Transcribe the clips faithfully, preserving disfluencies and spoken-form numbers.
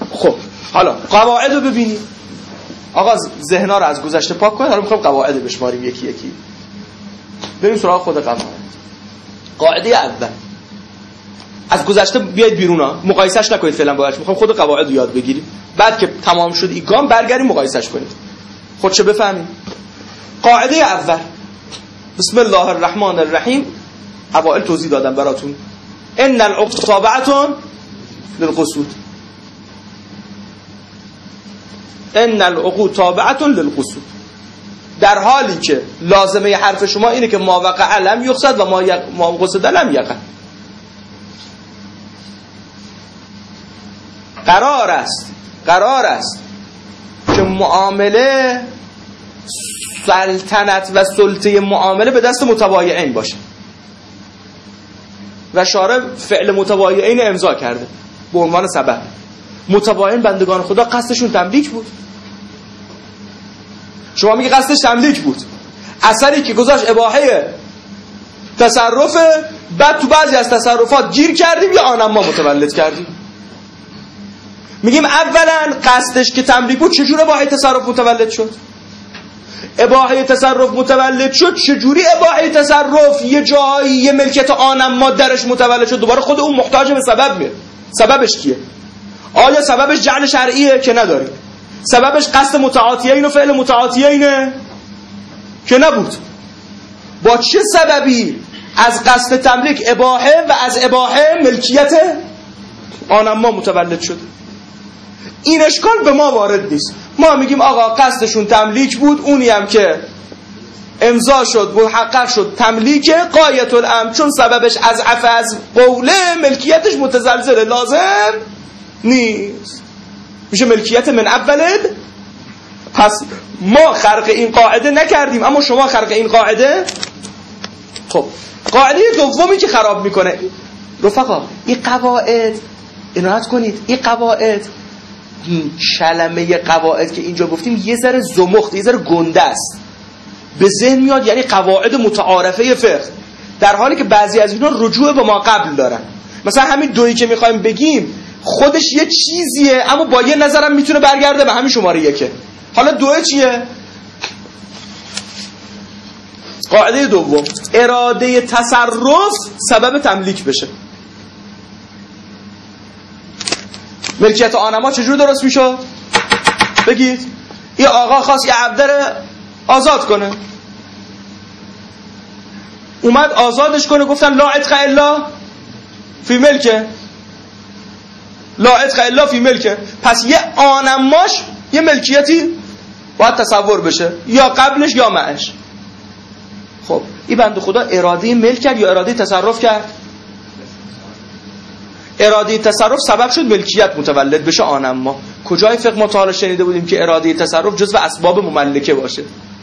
خب حالا قواعد رو ببینید. آقا ذهن‌ها رو از گذشته پاک کنید. حالا می‌خوام قواعد بشماریم یکی یکی. بریم سراغ خود قواعد. قاعده اول، از گذشته بیاید بیرون ها، مقایسهش نکنید فعلا باهاش. می‌خوام خود قواعد رو یاد بگیریم، بعد که تمام شد ایگام برگردیم مقایسهش کنید، خودشو بفهمید. قاعده اول، بسم الله الرحمن الرحیم. اوائل توضیح دادم براتون. ان العقود تابعه للقصود. ان العقود تابعه للقصود. در حالی که لازمه حرف شما اینه که ما وقع لم یقصد و ما یق... ما قصد لم یقع. قرار است قرار است که معامله، سلطنت و سلطه معامله به دست متبایعین باشه و شارع فعل متبایعین امضا کرده به عنوان سبب. متبایعین بندگان خدا قصدشون تملیک بود. شما میگی قصدش تملیک بود، اثری که گذاشت اباحه تصرف، بعد تو بعضی از تصرفات گیر کردیم یا آنم ما متولد کردیم. میگیم اولا قصدش که تملیک بود، چجور اباحه تصرف متولد شد؟ اباحه تصرف متولد شد، چجوری اباحه تصرف یه جایی یه ملکیت آنم ما درش متولد شد؟ دوباره خود اون محتاج به سبب میه. سببش کیه؟ آیا سببش جعل شرعیه که نداریم؟ سببش قصد متعاطیین و فعل متعاطیینه که نبود؟ با چه سببی از قصد تملیک اباحه و از اباحه ملکیت آنم ما متولد شد؟ این اشکال به ما وارد نیست. ما میگیم آقا قصدشون تملیک بود، اونی هم که امضا شد محقق شد تملیک غایت الامر، چون سببش از عفو از قوله ملکیتش متزلزل لازم نیست، میشه ملکیت من اولد. پس ما خرق این قاعده نکردیم، اما شما خرق این قاعده. خب قاعده دومی که خراب میکنه، رفقا این قواعد عنایت کنید، این قواعد، این کلمه قواعد که اینجا گفتیم یه ذره زمخت، یه ذره گنده است. به ذهن میاد یعنی قواعد متعارفه فقه، در حالی که بعضی از اینا رجوع به ما قبل دارن. مثلا همین دویی که میخوایم بگیم خودش یه چیزیه، اما با یه نظرم میتونه برگرده به همین شماره یکه. حالا دوه چیه؟ قاعده دوم، اراده تصرف سبب تملیک بشه. ملکیت آنما چجور درست میشه؟ بگید. این آقا خواست یه عبد رو آزاد کنه، اومد آزادش کنه، گفتن لا عتق الا فی ملکه، لا عتق الا فی ملکه. پس یه آنماش یه ملکیتی باید تصور بشه، یا قبلش یا معش. خب این بنده خدا اراده ملک کرد یا اراده تصرف کرد؟ اراده تصرف سبب شد ملکیت متولد بشه آنما. کجای فقه ما تا حالا شنیده بودیم که اراده تصرف جزو اسباب مملکه باشه؟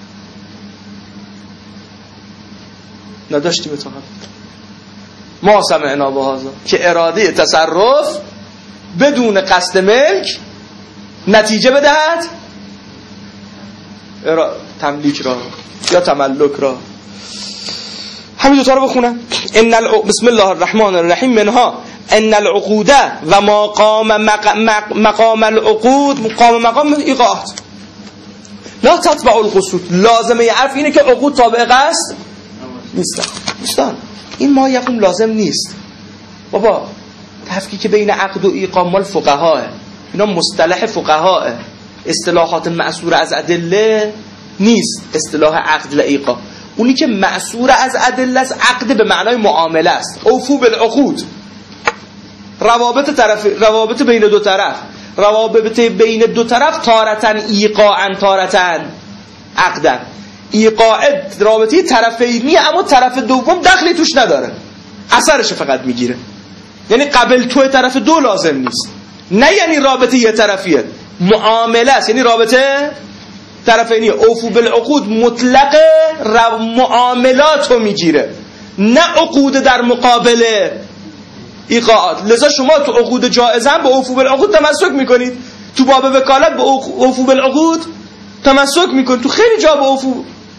نداشتیم تا حالا. ما سمعنا بهذا که اراده تصرف بدون قصد ملک نتیجه بدهد ارا... تملیک را یا تملک را. همین دوتا رو بخونم. ان الع... بسم الله الرحمن الرحیم. منها ان العقود و مقام مق... مقام العقود، مقام مقام ایقاعات لا تتبع القصود. لازمه حرف اینه که عقود تابع قصد نیستن. دوستان این ما یقوم لازم نیست. بابا تفکیک بین عقد و ایقاع مال فقهاه، اینا مصطلح فقهاه، اصطلاحات معصور از ادله نیست. اصطلاح عقد و ایقاع اونی که معصور از ادله است، عقد به معنای معامله است. اوفو بالعقود، روابط طرف، روابط بین دو طرف، روابط بین دو طرف تارتن ایقاعن تارتن عقدن. ایقاع رابطه طرفینیه، اما طرف دوم دخلی توش نداره، اثرش فقط میگیره. یعنی قبل تو طرف دو لازم نیست، نه یعنی رابطه یه طرفیه، معامله است، یعنی رابطه طرفینیه. اوفو بالعقود مطلق معاملات رو میگیره، نه عقود در مقابل ایقاعات. لذا شما تو عقود جائزه به اوفو بالعقود تمسک میکنید، تو باب وکالت به اوفو بالعقود تمسک میکنید، تو خیلی جا به اوفو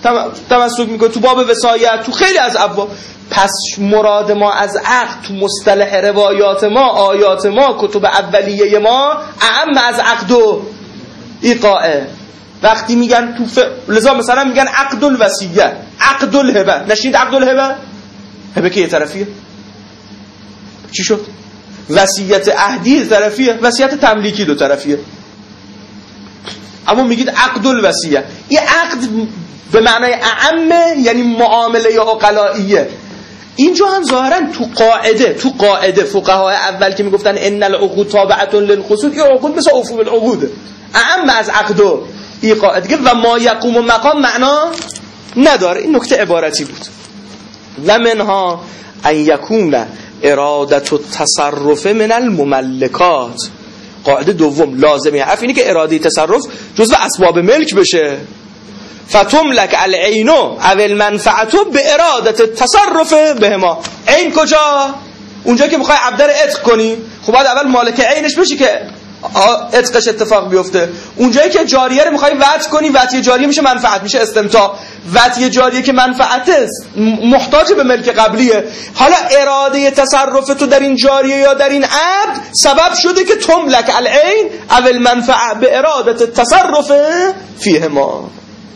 تمسک میکنه، تو باب وصایت، تو خیلی از ابواب. پس مراد ما از عقد تو مصطلح روایات ما، آیات ما، کتب اولیه ما اعم از عقد و ایقاعه. وقتی میگن تو ف... لذا مثلا میگن عقد الوصیه، عقد الهبه. نشینید عقد الهبه؟ هبه که یه طرفیه. چی شد؟ وصیت عهدی طرفیه، وصیت تملیکی دو طرفیه. اما میگید عقد الوصیه. این عقد به معنای اعمه، یعنی معامله یا عقلائیه. اینجا هم ظاهرا تو قاعده تو قاعده فقهای اول که میگفتن ان العقود تابعه للخصوص، این عقود مثل عفو بالعقود، اعم از عقد و ایقاع دیگه. و ما یقوم و مقام معنا نداره. این نکته عبارتی بود. و منها ان یکون ارادت التصرف من المملکات. قاعده دوم لازمه حرف اینه که اراده تصرف جزء اسباب ملک بشه. فتملک العین او المنفعه به ارادت التصرف بهما. عین کجا؟ اونجا که میخوای عبد رو عتق کنی، خب بعد اول مالک عینش بشی که عتقش اتفاق بیفته. اونجایی که جاریه رو میخوای وطء کنی، وطء جاریه میشه منفعت، میشه استمتاع. وطء جاریه که منفعت است، محتاج به ملک قبلیه. حالا اراده تصرف تو در این جاریه یا در این عبد سبب شده که تملک العین او المنفعه به ارادت التصرف فیهما.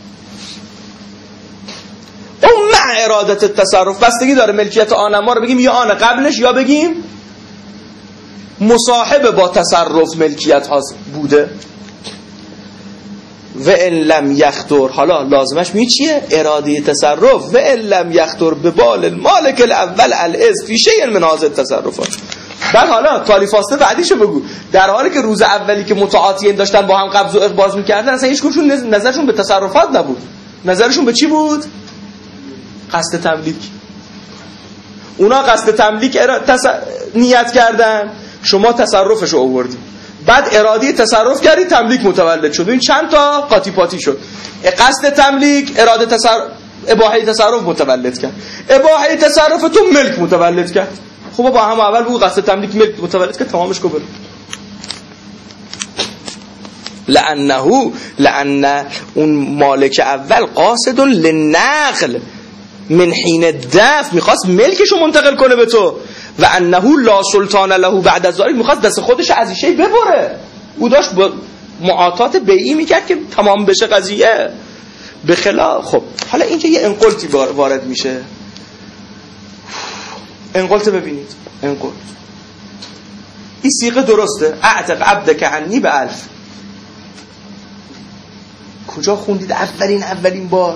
اون مع ارادت التصرف بستگی داره ملکیت آن ما رو بگیم یا آن قبلش، یا بگیم مصاحب با تصرف ملکیت ها بوده. و ان لم یخطر، حالا لازمش می چیه؟ اراده تصرف. و ان لم یخطر به بال المالک الاول الاذ فی شیء من هذه التصرفات. بعد حالا تالی فاصله بعدیشو بگو. در حالی که روز اولی که متعاطیین داشتن با هم قبض و اقباض میکردن، اصلا هیچ کدومشون نظرشون به تصرفات نبود. نظرشون به چی بود؟ قصد تملیک. اونا قصد تملیک ارا... تص... نیت کردن، شما تصرفشو آوردی، بعد اراده تصرف کردی، تملیک متولد شد. این چند تا قاطی پاتی شد. قصد تملیک اراده تصرف، اباحه تصرف متولد کرد. اباحه تصرف تو ملک متولد کرد. خب با هم اول بگو قصد تملیک ملک متولد کرد، تمامش کو برو. لانه لان اون مالک اول قاصد للنقل من حین دفع، میخواست ملکشو منتقل کنه به تو. و انه لا سلطان له بعد از ذلك، میخواست دست خودش از این شی ببره. او داشت با معاطات بیعی میکرد که تمام بشه قضیه. به خلاف خب حالا اینجا یه انقلتی وارد میشه. انقلت ببینید، انقلت این صیغه درسته. اعتق عبدک عنی به الف. کجا خوندید اولین اولین بار؟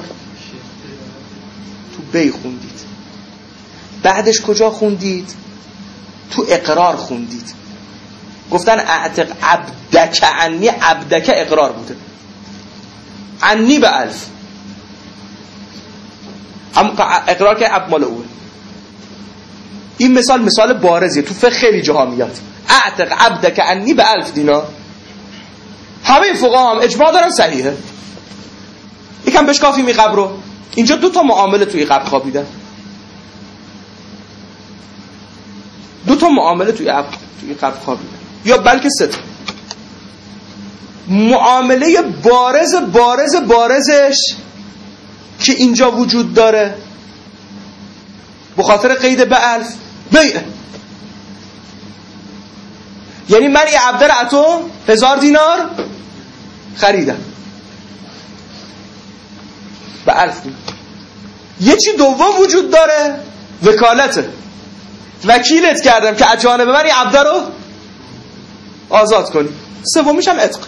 تو بی خوندید. بعدش کجا خوندید؟ تو اقرار خوندید. گفتن اعتق عبدک عنی، عبدک اقرار بوده، عنی به الف. اما اقرار که عبد مال اوه. این مثال مثال بارزیه، تو فقه خیلی جاها میاد. اعتق عبدک عنی به الف دینار. همه فقها هم اجماع دارن صحیحه. یکم بشکافی می قبر رو. اینجا دو تا معامله توی قبر خوابیدن. دو تا معامله توی قبر توی قبر خوابیدن، یا بلکه سه تا. معامله بارز بارز بارزش که اینجا وجود داره به خاطر قید به الف بیعه. یعنی من یه عبد رو اتو هزار دینار خریدم به الف دینار. یه چی دوم وجود داره، وکالته. وکیلت کردم که اجانب من یه عبد رو آزاد کنی. سومیش هم عتق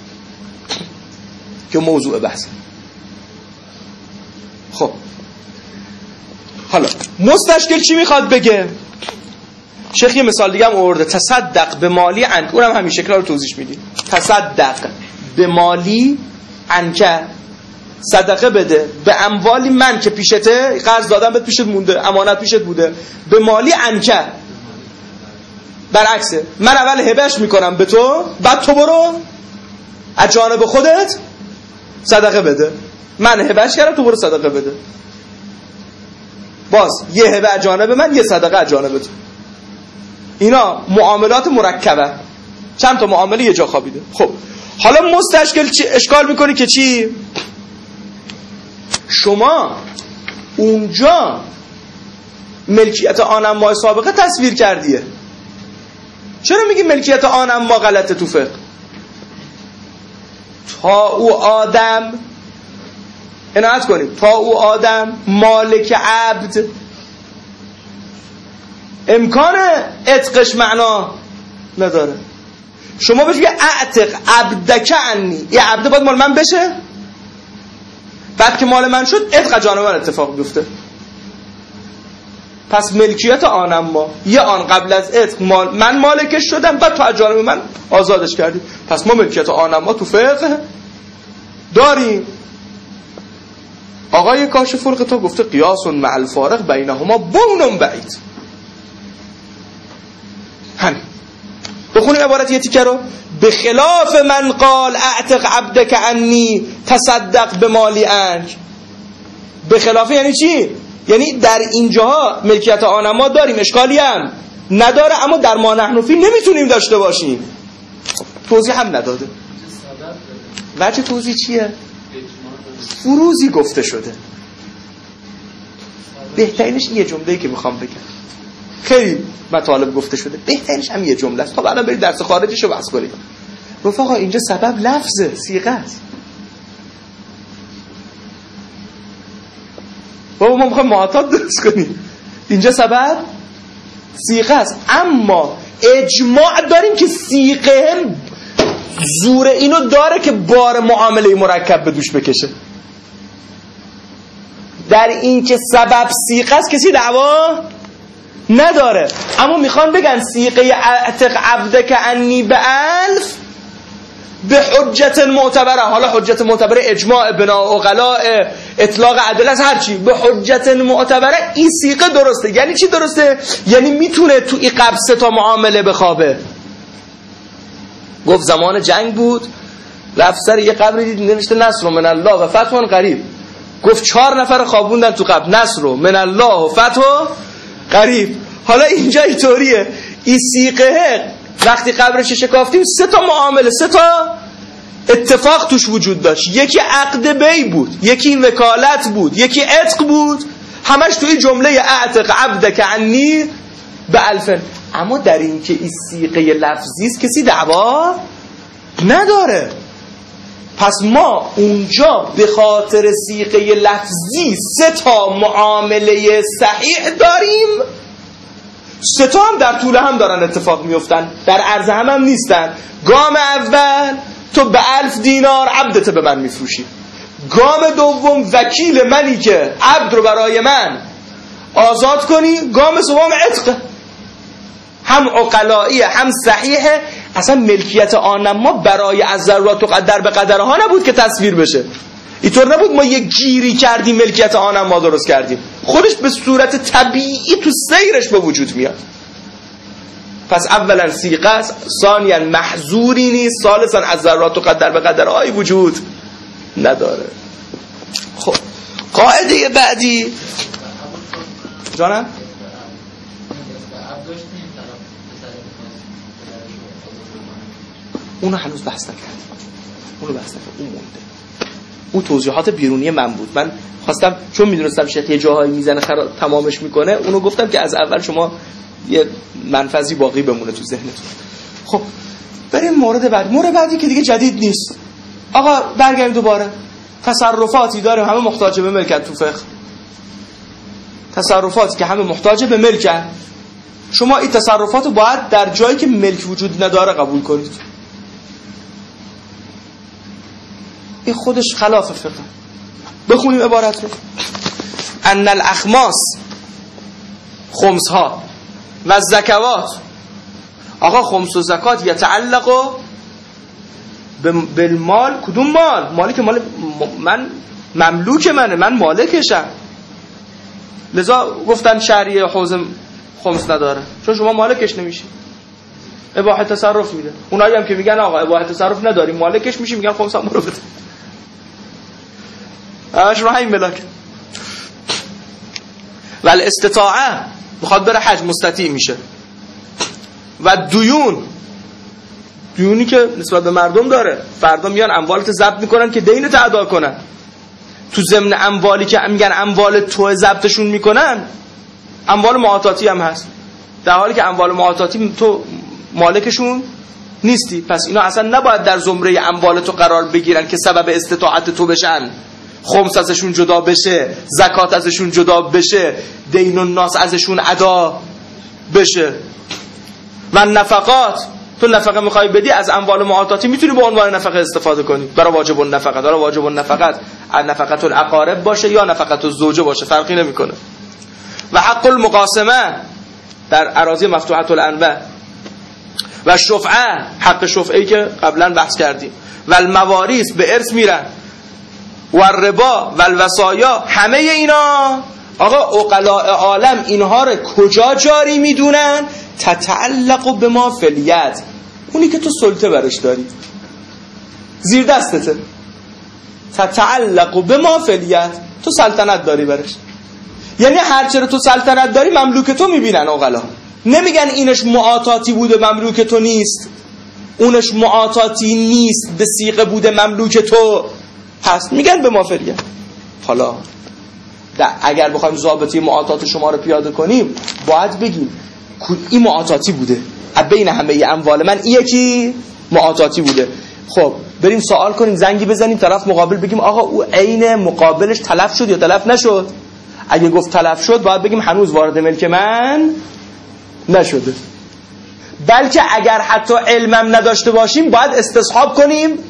که موضوع بحث. خب حالا مستشکل چی میخواد بگه؟ شیخ یه مثال دیگه هم آورده. تصدق به مالی عنک. اونم همین شکل رو توضیح میدیم. تصدق به مالی عنک، صدقه بده به اموالی من که پیشته، قرض دادم بهت پیشت مونده، امانت پیشت بوده، به مالی عنک. برعکسه، من اول هبهش میکنم به تو، بعد تو برو از جانب خودت صدقه بده. من هبهش کردم، تو برو صدقه بده. باز یه هبه از جانب من، یه صدقه از جانب تو. اینا معاملات مرکبه. چند تا معامله یه جا خوابیده. خب حالا مستشکل چی اشکال میکنی که چی؟ شما اونجا ملکیت آن ما سابقه تصویر کردیه. چرا میگی ملکیت آن ما غلطه تو فقه؟ تا او آدم، عنایت کنیم، تا او آدم مالک عبد امکان عتقش معنا نداره. شما بهش بگه اعتق عبدک عنی، یه عبد باید مال من بشه، بعد که مال من شد عتق جان من اتفاق بیفته. پس ملکیت آنم ما یه آن قبل از عتق مال من مالکش شدم، بعد تو از جانب من آزادش کردی. پس ما ملکیت آنم ما تو فقه داریم. آقای کاشف الغطا گفته قیاس مع الفارق بینهما بون بعید. همین. بخونیم عبارت یه تیکه رو. به خلاف من قال اعتق عبدک عنی تصدق به مالی عنک. به خلاف یعنی چی؟ یعنی در اینجاها ملکیت آن ما داریم، اشکالی هم نداره، اما در ما نحن فی نمیتونیم داشته باشیم. توضیح هم نداده. وجه توضیح چیه؟ فروزی گفته شده. بهترینش یه جمله‌ای که میخوام بگم، خیلی مطالب گفته شده، بهترینش هم یه جمله است. تا بعدا برید درس خارجیشو بحث کنیم. رفقا اینجا سبب لفظه، صیغه است. بابا ما میخوایم معتاد درست کنیم، اینجا سبب صیغه است. اما اجماع داریم که صیغه زور اینو داره که بار معامله مرکب به دوش بکشه. در این که سبب صیغه است کسی دعوا نداره. اما میخوان بگن صیغه اعتق عبدک عنی به الف به حجت معتبره. حالا حجت معتبره اجماع بنا عقلاء اطلاق عدل از هرچی، به حجت معتبره این صیغه درسته. یعنی چی درسته؟ یعنی میتونه تو این قبض سه تا معامله بخوابه. گفت زمان جنگ بود، رفت سر یه قبری دید نوشته نصر من الله و فتح قریب. گفت چهار نفر خوابوندن تو قبر، نصر من الله و فتح قریب. حالا اینجا اینطوریه، این صیغه وقتی قبرش شکافتیم سه تا معامله، سه تا اتفاق توش وجود داشت. یکی عقد بی بود، یکی وکالت بود، یکی عتق بود، همش توی جمله اعتق عبدک عنی به الفن. اما در این که این صیغه لفظی است کسی دعوا نداره. پس ما اونجا به خاطر صیغه لفظی سه تا معامله صحیح داریم. سه تا هم در طول هم دارن اتفاق میفتن، در عرض هم هم نیستن. گام اول تو به الف دینار عبدت به من میفروشی. گام دوم وکیل منی که عبد رو برای من آزاد کنی. گام سوم عتق، هم عقلائیه هم صحیحه. اصلا ملکیت آن ما برای از ضرورات و قدر به قدرها نبود که تصویر بشه. اینطور نبود ما یه گیری کردیم ملکیت آن ما درست کردیم، خودش به صورت طبیعی تو سیرش به وجود میاد. پس اولا صیغه است، ثانیا محظوری نیست، ثالثا از ضرورات و قدر به قدرهای وجود نداره. خب قاعده بعدی جانم اونو هنوز بحث نکردیم، اونو بحث نکردیم، اون مونده. اون توضیحات بیرونی من بود. من خواستم چون میدونستم شیخ یه جاهایی میزنه خرا تمامش میکنه، اونو گفتم که از اول شما یه منفذی باقی بمونه تو ذهنتون. خب بریم مورد بعد. مورد بعدی که دیگه جدید نیست. آقا برگردیم دوباره. تصرفاتی داریم همه محتاج به ملکن تو فقه. تصرفاتی که همه محتاج به ملکن. شما این تصرفات رو باید در جایی که ملک وجود نداره قبول کنید. این خودش خلاف فقه. بخونیم عبارت رو. ان الاخماس خمس ها و زکوات. آقا خمس و زکات یتعلق بالمال. کدوم مال؟ مالی که مال من مملوک منه، من مالکشم. لذا گفتن شهریه حوزه خمس نداره چون شما مالکش نمیشی، اباحه تصرف میده. اونایی هم که میگن آقا اباحه تصرف نداریم مالکش میشی، میگن خمس هم رو بده. اش رو همین ملاک. ولی استطاعه بخواد بره حج مستطیع میشه. و دیون، دیونی که نسبت به مردم داره، فردا میان اموالت ضبط میکنن که دینت ادا کنن. تو ضمن اموالی که میگن اموال تو ضبطشون میکنن اموال معاطاتی هم هست، در حالی که اموال معاطاتی تو مالکشون نیستی. پس اینا اصلا نباید در زمره اموال تو قرار بگیرن که سبب استطاعت تو بشن، خمس ازشون جدا بشه، زکات ازشون جدا بشه، دین الناس ازشون ادا بشه. و نفقات، تو نفقه میخوای بدی از اموال معاطاتی میتونی به عنوان نفقه استفاده کنی برای واجب النفقه. برای واجب النفقه نفقه الاقارب باشه یا نفقه الزوجه باشه فرقی نمیکنه. و حق المقاسمه در اراضی مفتوحه الانواع و شفعه، حق شفعه‌ای که قبلا بحث کردیم، و المواریث به ارث میرن، و الربا و الوصایا، همه اینا آقا عقلاء عالم اینها رو کجا جاری میدونن؟ تتعلق به ما فلیت، اونی که تو سلطه برش داری، زیر دستته، تتعلق به ما فلیت، تو سلطنت داری برش. یعنی هر چرا تو سلطنت داری مملوک تو میبینن عقلا، نمیگن اینش معاطاتی بوده مملوک تو نیست، اونش معاطاتی نیست به صیغه بوده مملوک تو هست، میگن به ما فلیت. حالا اگر بخوایم ضابطه معاطات شما رو پیاده کنیم باید بگیم این معاطاتی بوده، بین همه اموال من این یکی معاطاتی بوده. خب بریم سوال کنیم، زنگی بزنیم طرف مقابل، بگیم آقا او عین مقابلش تلف شد یا تلف نشد؟ اگه گفت تلف شد باید بگیم هنوز وارد ملک من نشده، بلکه اگر حتی علمم نداشته باشیم باید استصحاب کنیم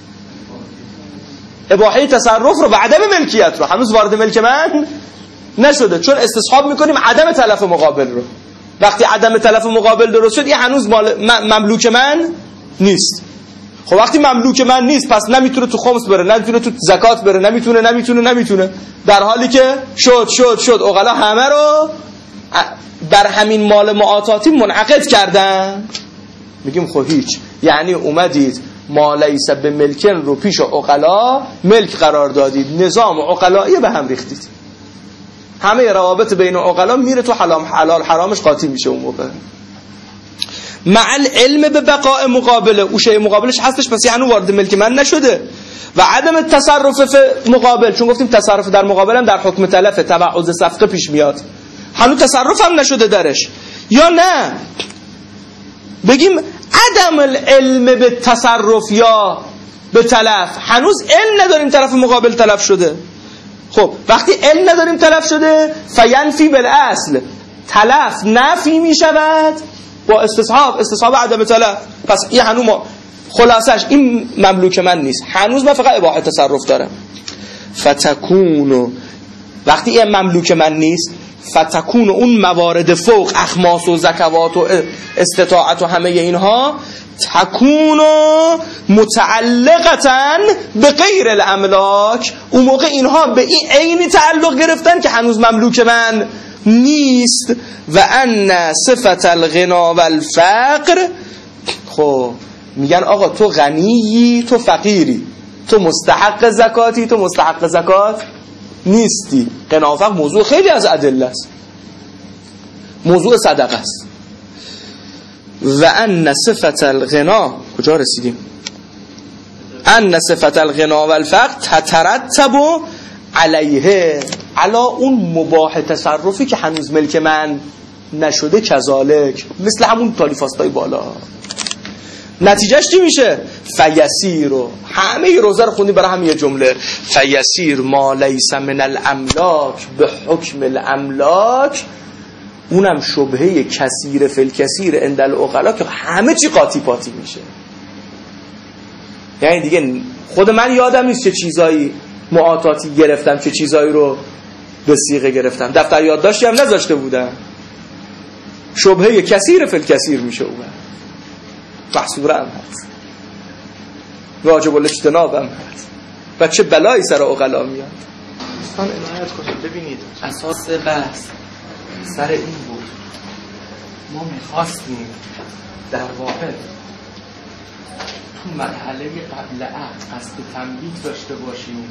اباحه تصرف رو و عدم ملکیت رو، هنوز وارد ملک من نشده، چون استصحاب میکنیم عدم تلف مقابل رو. وقتی عدم تلف مقابل درست شد، یه هنوز مال مملوک من نیست. خب وقتی مملوک من نیست پس نمیتونه تو خمس بره، نمیتونه تو زکات بره، نمیتونه نمیتونه نمیتونه در حالی که شد شد شد عقلا همه رو در همین مال معاطاتی منعقد کردن. میگیم خب هیچ، یعنی اومدید ما لیس به ملکن رو پیش عقلا ملک قرار دادید، نظام عقلایی به هم ریختید، همه روابط بین عقلا میره تو حلال حلال حرامش قاطی میشه اون موقع. مع العلم به بقاء مقابله، او شیء مقابلش هستش پس هنوز وارد ملک من نشده. و عدم تصرف مقابل، چون گفتیم تصرف در مقابل هم در حکم تلف تبعض صفقه پیش میاد، هنوز تصرف هم نشده درش. یا نه بگیم عدم العلم به تصرف یا به تلف، هنوز علم نداریم طرف مقابل تلف شده. خب وقتی علم نداریم تلف شده، فینفی بالاصل، تلف نفی می شود با استصحاب، استصحاب عدم تلف. پس این هنوز ما خلاصش این مملوک من نیست، هنوز من فقط اباحه تصرف دارم. فتکون، وقتی این مملوک من نیست، فتکون اون موارد فوق، اخماس و زکوات و استطاعت و همه اینها، تکون متعلقتن به غیر الاملاک، اون موقع اینها به این عینی تعلق گرفتن که هنوز مملوک من نیست. و ان صفت الغنا و الفقر، خب میگن آقا تو غنیی تو فقیری، تو مستحق زکاتی تو مستحق زکات نیستی. غنا و فقر موضوع خیلی از ادله است، موضوع صدقه است. و ان صفت الغنا، کجا رسیدیم؟ ان صفت الغنا و الفقر تترتب علیه، علا اون مباح تصرفی که هنوز ملک من نشده، کذالک، مثل همون تالیفاستای بالا. نتیجهش چی میشه؟ فیسیر، رو همه روزه رو خوندی برای همین یه جمله، فیسیر ما لیس من الاملاک به حکم الاملاک، اونم شبهه کثیر فل کثیر عند العقلا که همه چی قاطی پاتی میشه. یعنی دیگه خود من یادم نیست چه چیزایی معاطاتی گرفتم، چه چیزایی رو به صیغه گرفتم، دفتر یادداشتی هم نذاشته بودم. شبهه کثیر فل کثیر میشه، اون محصوره هم هست، واجب الاجتناب هم هست، و چه بلایی سر عقلا میاد. دوستان عنایت کنید ببینید اساس بحث سر این بود، ما میخواستیم در واقع تو مرحله قبل عقد قصد تنبیه داشته باشیم،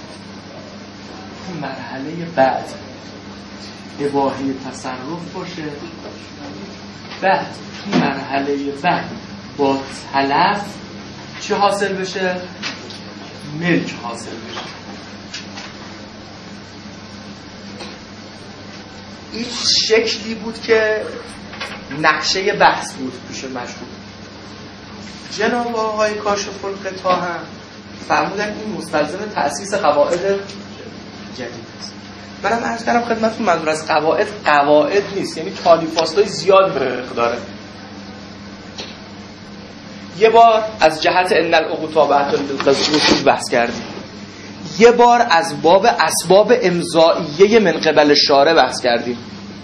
تو مرحله بعد اباحه تصرف باشه، بعد تو مرحله بعد با تلف چه حاصل بشه؟ ملک حاصل بشه. این شکلی بود که نقشه بحث بود پیش مشغول. جناب آقای کاشف الغطا هم فرمودن این مستلزم تأسیس قواعد جدید است. منم عرض کردم خدمتتون منظور از قواعد قواعد نیست، یعنی تالیفاستای زیاد به مقداره. یه بار از جهت ان العقود تابعة للرسول بحث کردیم، یه بار از باب اسباب امضائیه من قبل شارع بحث کردیم،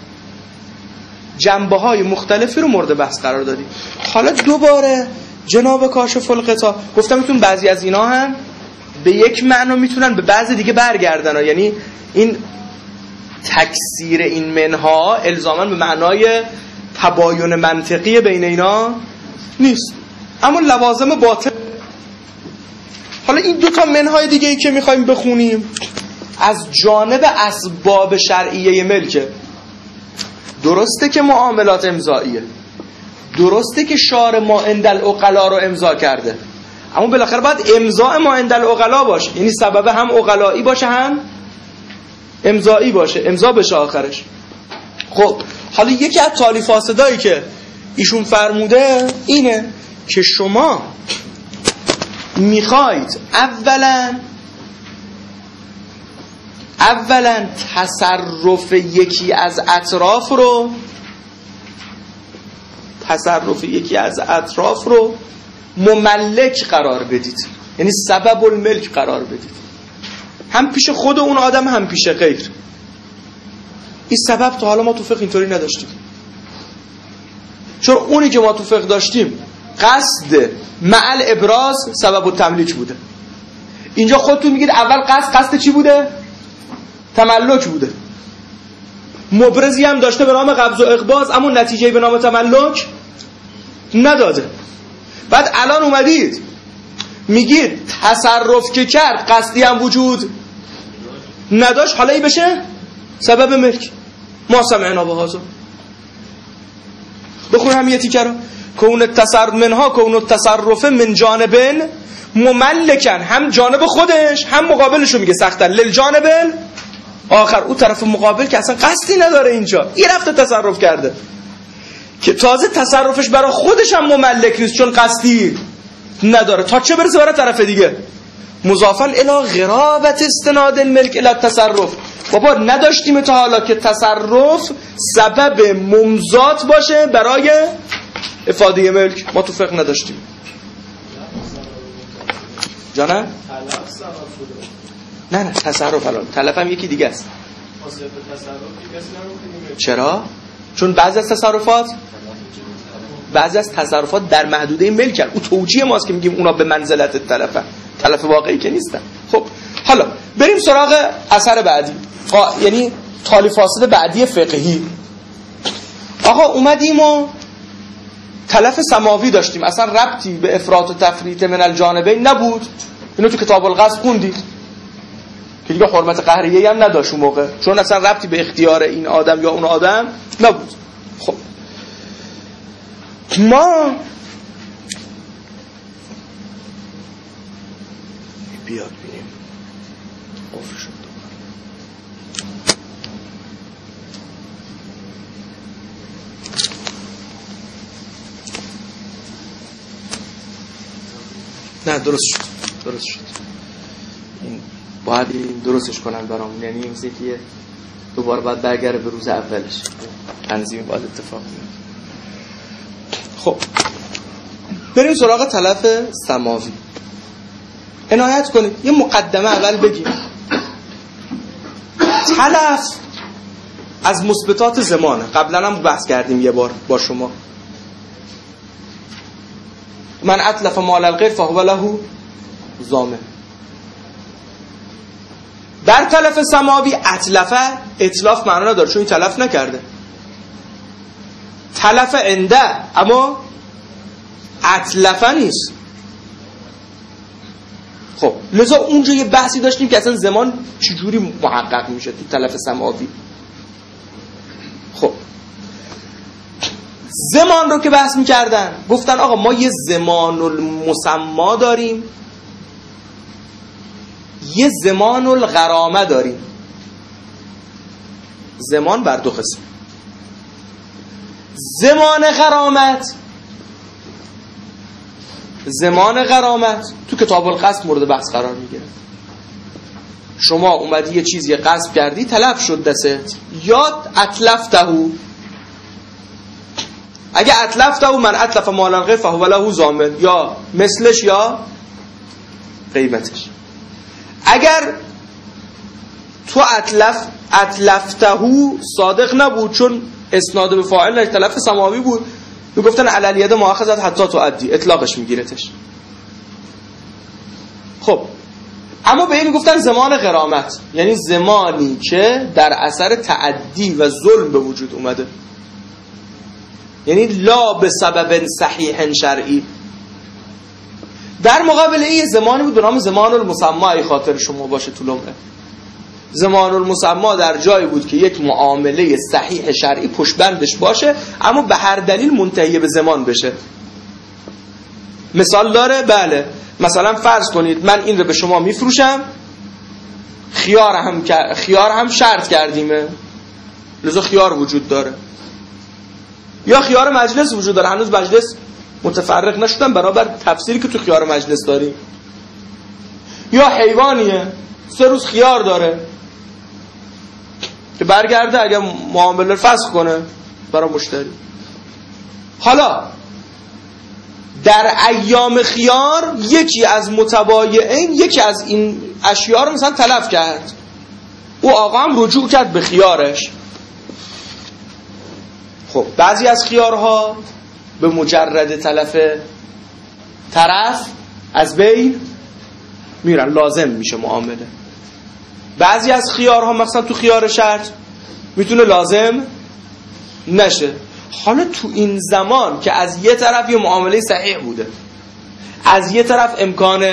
جنبه‌های مختلفی رو مورد بحث قرار دادیم. حالا دوباره جناب کاشف الغطا گفتم میتون بعضی از اینا هم به یک معنا میتونن به بعضی دیگه برگردن ها. یعنی این تکثیر این منها الزاما به معنای تباین منطقی بین اینا نیست، اما لوازم باطن. حالا این دو تا منهای دیگه ای که میخوایم بخونیم از جانب اسباب شرعیه ملکه. درسته که معاملات امضاییه، درسته که شارع ما عند العقلا رو امضا کرده، اما بالاخره باید امضاء ما عند العقلا باشه، یعنی سبب هم عقلایی باشه هم امضایی باشه، امضا بشه آخرش. خب حالا یکی از تالیف فاسدایی که ایشون فرموده اینه که شما میخواید اولا اولا تصرف یکی از اطراف رو تصرف یکی از اطراف رو مملک قرار بدید، یعنی سبب الملک قرار بدید، هم پیش خود اون آدم هم پیش غیر. این سبب تا حالا ما تو فقه اینطوری نداشتیم، چون اونی که ما تو فقه داشتیم قصد مع الابراز سبب التملیک بوده. اینجا خودتون میگید اول قصد قصد چی بوده؟ تملک بوده. مبرزی هم داشته به نام قبض و اقباض، اما نتیجه به نام تملک نداده. بعد الان اومدید میگید تصرف که کرد قصدی هم وجود نداشت، حالا این بشه سبب ملک. ما سمعنا بهذا. بخون هم یه تیکه رو. کون التصرف منها کون التصرف من جانبن مملکن، هم جانب خودش هم مقابلشو میگه سختن للجانب آخر. اون طرف مقابل که اصلا قصدی نداره، اینجا این رفته تصرف کرده که تازه تصرفش برای خودش هم مملک نیست چون قصدی نداره، تا چه برسه برای طرف دیگه. مضافا الی غرابت استناد الملک الی التصرف. بابا نداشتیم تا حالا که تصرف سبب ممزات باشه برای افاده ملک، ما تو فقه نداشتیم. جانه؟ نه نه تصرف الان تلف هم یکی دیگه است. چرا؟ چون بعضی از تصرفات بعضی از تصرفات در محدوده ملکن. او توجیه ماست که میگیم اونا به منزلت تلفن، تلف واقعی که نیستن. خب حالا بریم سراغ اثر بعدی، یعنی تالیف فاسد بعدی فقهی. آقا اومدیم و تلف سماوی داشتیم، اصلا ربطی به افراط و تفریط من الجانبین نبود. اینو تو کتاب القصد خوندید که دیگه حرمت قهریه هم نداشت اون موقع، چون اصلا ربطی به اختیار این آدم یا اون آدم نبود. خب ما بیاد بینیم قفل شد. نه درست شد درست شد این باید این درستش کنن برام، یعنی مثل که دوباره باید برگره به روز اولش، تنظیم باید اتفاق میفته. خب بریم سراغ تلف سماوی. عنایت کنید یه مقدمه اول بگیم. تلف از مثبتات زمانه، قبلا هم بحث کردیم یه بار با شما. من اتلف مال الغیر فهو له ضامن. در تلف سماوی اتلفه اتلاف معنا نداره چون این تلف نکرده، تلف عنده، اما اتلفه نیست. خب لذا اونجا یه بحثی داشتیم که اصلا زمان چجوری محقق میشه تو تلف سماوی. خب زمان رو که بحث میکردن گفتن آقا ما یه زمان المسما داریم، یه زمان الغرامه داریم. زمان بر دو قسم. زمان غرامت، زمان غرامت تو کتاب القصد مورد بحث قرار میگیره. شما اومدی یه چیزی غصب کردی، تلف شد دستت، یا اتلفته. اگه اتلفته من اتلف مالا غیر فهو له ضامن، یا مثلش یا قیمتش. اگر تو اتلف اتلفته صادق نبود، چون اسناد به فاعل تلف سماوی بود، میگفتن عللیده مؤاخذت حتی تو ادی، اطلاقش میگیرتش. خب اما به این میگفتن زمان غرامت، یعنی زمانی که در اثر تعدی و ظلم به وجود اومده، یعنی لا به سبب صحیح شرعی. در مقابل این زمانی بود به نام زمان المسما، ای خاطر شما باشه تو لمعه. زمان المسما در جایی بود که یک معامله صحیح شرعی پشت بندش باشه، اما به هر دلیل منتهی به زمان بشه. مثال داره؟ بله. مثلا فرض کنید من این رو به شما میفروشم، خیار هم خیار هم شرط کردیمه، لذا خیار وجود داره، یا خیار مجلس وجود داره، هنوز مجلس متفرق نشدن برابر تفسیری که تو خیار مجلس داریم، یا حیوانیه سه روز خیار داره که برگرده اگه معامله فسخ کنه برای مشتری. حالا در ایام خیار یکی از متبایعین یکی از این اشیاء رو مثلا تلف کرد، او آقا هم رجوع کرد به خیارش. خب بعضی از خیارها به مجرد تلف طرف از بین میرن، لازم میشه معامله. بعضی از خیارها مثلا تو خیار شرط میتونه لازم نشه. حالا تو این زمان که از یه طرف یه معامله صحیح بوده، از یه طرف امکان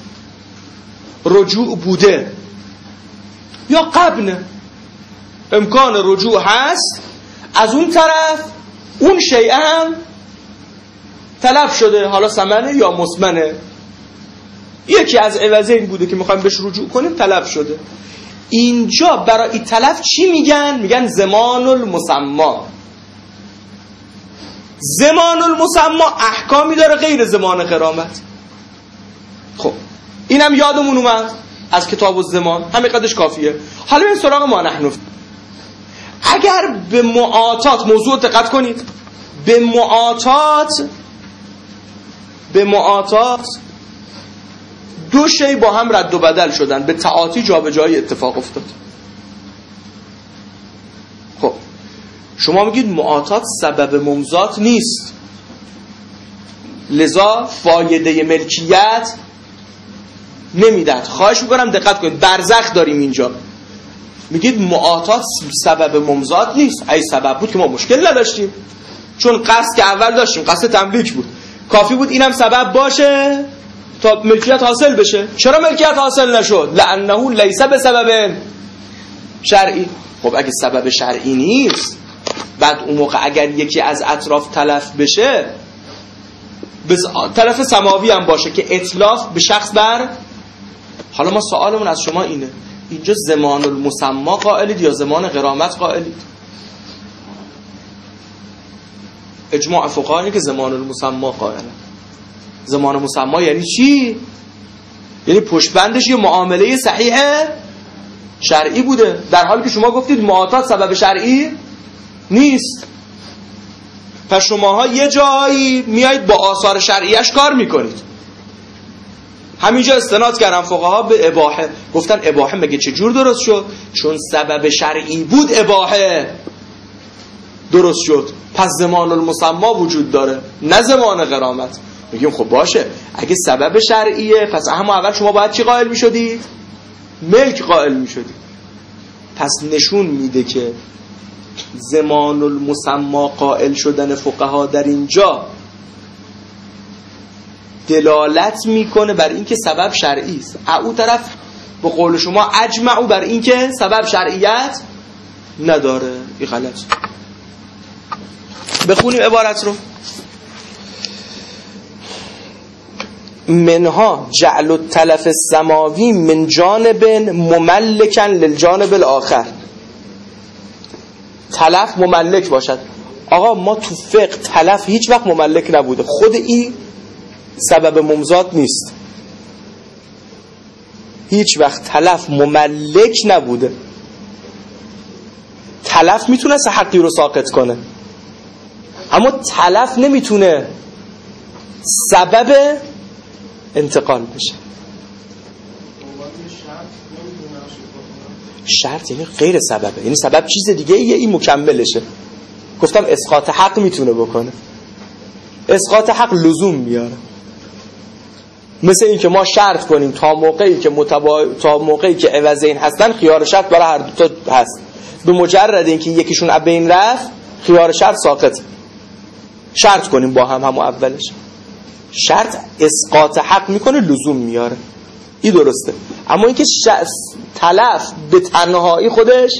رجوع بوده، یا قبل امکان رجوع هست، از اون طرف اون شیء هم تلف شده، حالا ثمنه یا مسمنه، یکی از عوضین بوده که میخوایم بهش رجوع کنیم، تلف شده. اینجا برای این تلف چی میگن؟ میگن زمان المسما. زمان المسما احکامی داره غیر زمان غرامت. خب اینم یادمون اومد از کتاب الزمان، همین قدرش کافیه. حالا این سراغ ما نحن. اگر به معاطات، موضوع دقت کنید، به معاطات به معاطات دو شی با هم رد و بدل شدن، به تعاطی جابجایی اتفاق افتاد. خب شما میگید معاطات سبب ممزات نیست، لذا فایده ملکیت نمیداد. خواهش میکنم دقت کنید، برزخ داریم اینجا. میگید معاطات سبب ممزات نیست. ای سبب بود که ما مشکل نداشتیم، چون قصد که اول داشتیم قصد تملیک بود، کافی بود اینم سبب باشه تا ملکیت حاصل بشه. چرا ملکیت حاصل نشد؟ لانه لیس بسبب شرعی. خب اگه سبب شرعی نیست، بعد اون موقع اگر یکی از اطراف تلف بشه، بز... تلف سماوی هم باشه که اتلاف به شخص بر. حالا ما سوالمون از شما اینه، اینجا زمان المسما قائلید یا زمان غرامت قائلید؟ اجماع فقها اینه که زمان المسما قائله. زمان مسما یعنی چی؟ یعنی پشت بندش یه معامله صحیح شرعی بوده، در حالی که شما گفتید معاطات سبب شرعی نیست. پس شماها یه جایی میایید با آثار شرعیش کار میکنید. همینجا استناد کردن فقها به اباحه، گفتن اباحه مگه چه جور درست شد؟ چون سبب شرعی بود اباحه درست شد، پس زمان المسما وجود داره نه زمان غرامت. میگیم خب باشه، اگه سبب شرعیه پس همون اول شما باید چی قائل میشدید؟ ملک قائل میشدید. پس نشون میده که زمان المسما قائل شدن فقها در اینجا دلالت میکنه بر اینکه سبب شرعی است. او طرف به قول شما اجمعوا بر اینکه سبب شرعیت نداره. این غلط. بخونیم عبارت رو. منها جعل التلف السماوی من جانب مملکا للجانب الاخر. تلف مملک باشد. آقا ما تو فقه تلف هیچ وقت مملک نبوده، خود این سبب ممزاد نیست، هیچ وقت تلف مملک نبوده. تلف میتونه حقی رو ساقط کنه، اما تلف نمیتونه سبب انتقال بشه. شرط یعنی غیر سببه، یعنی سبب چیز دیگه یه، این مکملشه. گفتم اسقاط حق میتونه بکنه، اسقاط حق لزوم میاره. مثل این که ما شرط کنیم تا موقعی که متبا... تا موقعی که عوضین هستن خیار شرط برای هر دو تا هست، به مجرد اینکه یکیشون از بین رفت خیار شرط ساقط. شرط کنیم با هم همون اولش، شرط اسقاط حق میکنه، لزوم میاره، این درسته. اما اینکه شخص تلف به تنهایی خودش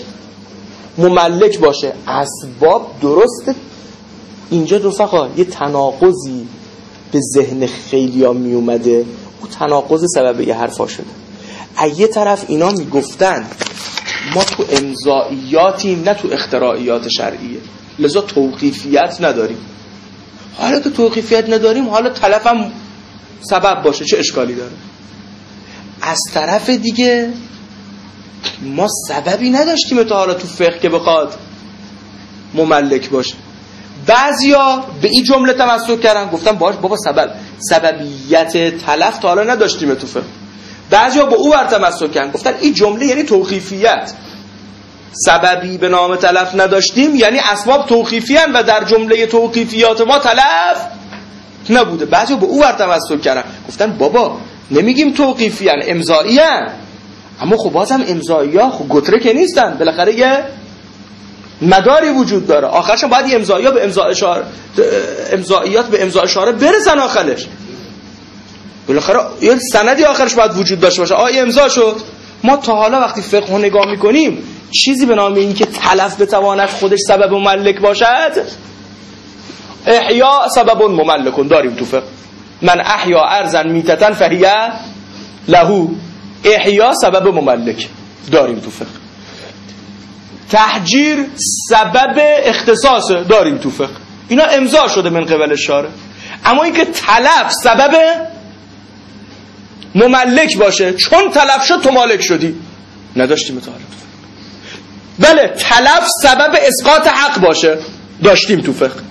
مملک باشه، اسباب درسته. اینجا رفقا یه تناقضی به ذهن خیلیا می اومده، اون تناقض سبب یه حرفا شده. از یه طرف اینا میگفتن ما تو امضائیاتیم نه تو اختراعیات شرعیه، لذا توقیفیت نداریم. حالا که توقیفیت نداریم، حالا تلف هم سبب باشه، چه اشکالی داره؟ از طرف دیگه ما سببی نداشتیم تا حالا تو فقه که بخواد مملک باشه. بعضیا به این جمله تمسک کردن، گفتن باش بابا سبب سببیت تلف تا حالا نداشتیم تو فقه. بعضیا با او ور تمسک کردن، گفتن این جمله یعنی توقیفیت، سببی به نام تلف نداشتیم یعنی اسباب توقیفی ان و در جمله توقیفیات ما تلف نبوده. بعضیا با او ور تمسک کردن، گفتن بابا نمیگیم توقیفی ان، امضایی ان، اما خب بازم امضایی ها خب گتره که نیستن، بالاخره یه مداری وجود داره، آخرش باید یه امضایی ها به امضا اشاره، امضاییات به امضا اشاره برسن آخرش، بالاخره یه سندی آخرش باید وجود داشته باشه. آیا امضا شد؟ ما تا حالا وقتی فقه رو نگاه میکنیم چیزی به نام این که تلف بتواند خودش سبب مملک باشد، احیا سبب مملکون داریم تو فقه. من احیا ارضا میتتن فهیه لهو، احیا سبب مملک داریم تو فقه. تحجیر سبب اختصاص داریم تو فقه، اینا امضا شده من قبل شارع. اما اینکه تلف سبب مملک باشه، چون تلف شد تو مالک شدی، نداشتیم تا حالا تو فقه. بله تلف سبب اسقاط حق باشه، داشتیم تو فقه.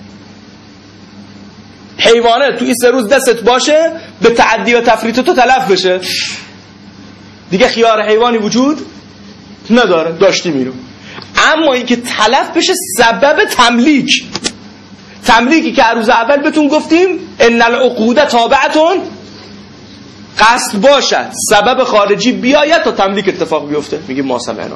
حیوانه تو این سه روز دستت باشه به تعدی و تفریط تو تلف بشه، دیگه خیار حیوانی وجود نداره، داشتی میرو. اما اینکه تلف بشه سبب تملیک، تملیکی که روز اول بهتون گفتیم ان العقود تابعتون، قصد باشد سبب خارجی بیاید تا تملیک اتفاق بیفته، میگیم ما سمعنا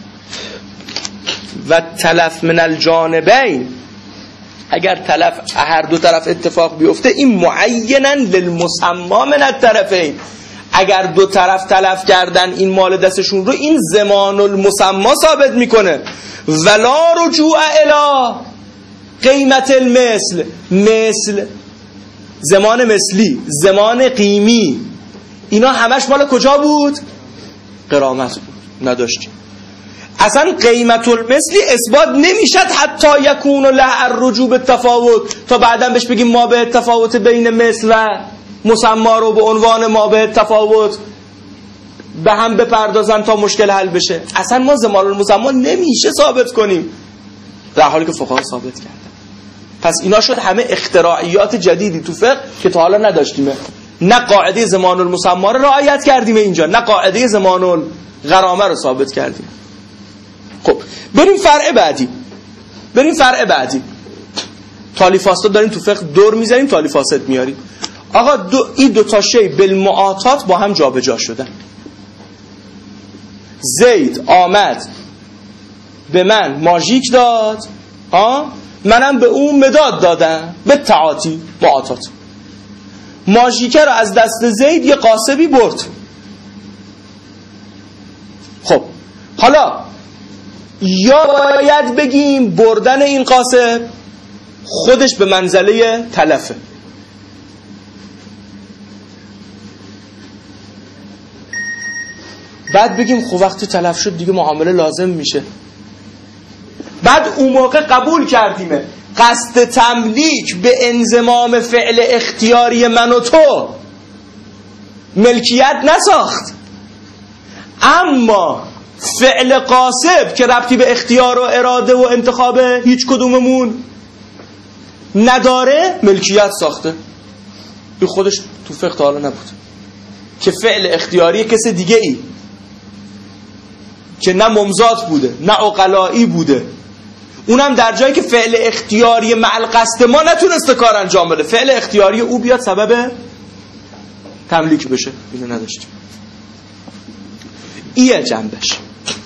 و تلف من الجانبین. اگر تلف هر دو طرف اتفاق بیفته این معینا للمسما من الطرفین، اگر دو طرف تلف کردن این مال دستشون رو، این زمان المسما ثابت میکنه. ولا رجوع الی قیمت المثل، مثل زمان مثلی، زمان قیمی، اینا همش مال کجا بود؟ غرامت بود، نداشتیم. اصلا قیمت المثلی اثبات نمیشد حتی یکون له الرجوع بالتفاوت، تا بعدا بهش بگیم ما به تفاوت بین مثل و مسما رو به عنوان ما به تفاوت به هم بپردازن تا مشکل حل بشه. اصلا ما زمان المسما نمیشه ثابت کنیم، در حالی که فقها ثابت کردن. پس اینا شد همه اختراعیات جدیدی تو فقه که تا حالا نداشتیم. نه قاعده زمان المسما رو رعایت کردیم اینجا، نه قاعده زمان الغرامه رو ثابت کردیم. خب بریم فرع بعدی، بریم فرع بعدی. تالیفاسد داریم تو فقه، دور میزنیم تالیفاسد میاریم. آقا دو این دو تا شی بالمعاطات با هم جابجا شدن. زید آمد به من ماژیک داد، ها، منم به اون مداد دادم، به تعاطی معاطات. ماژیکه رو از دست زید یه قاسبی برد. خب حالا یا باید بگیم بردن این قاسب خودش به منزله تلفه، بعد بگیم خب وقتی تلف شد دیگه معامله لازم میشه، بعد اون موقع قبول کردیم قصد تملیک به انضمام فعل اختیاری من و تو ملکیت نساخت، اما فعل قاصب که ربطی به اختیار و اراده و انتخاب هیچ کدوممون نداره ملکیت ساخته. این خودش تو فقه حالا نبود که فعل اختیاری کسی دیگه ای که نه ممزات بوده نه عقلایی بوده، اونم در جایی که فعل اختیاری مع القصد ما نتونسته کار انجام بده، فعل اختیاری او بیاد سبب تملیک بشه، اینو نداشتیم. ایه جنبش.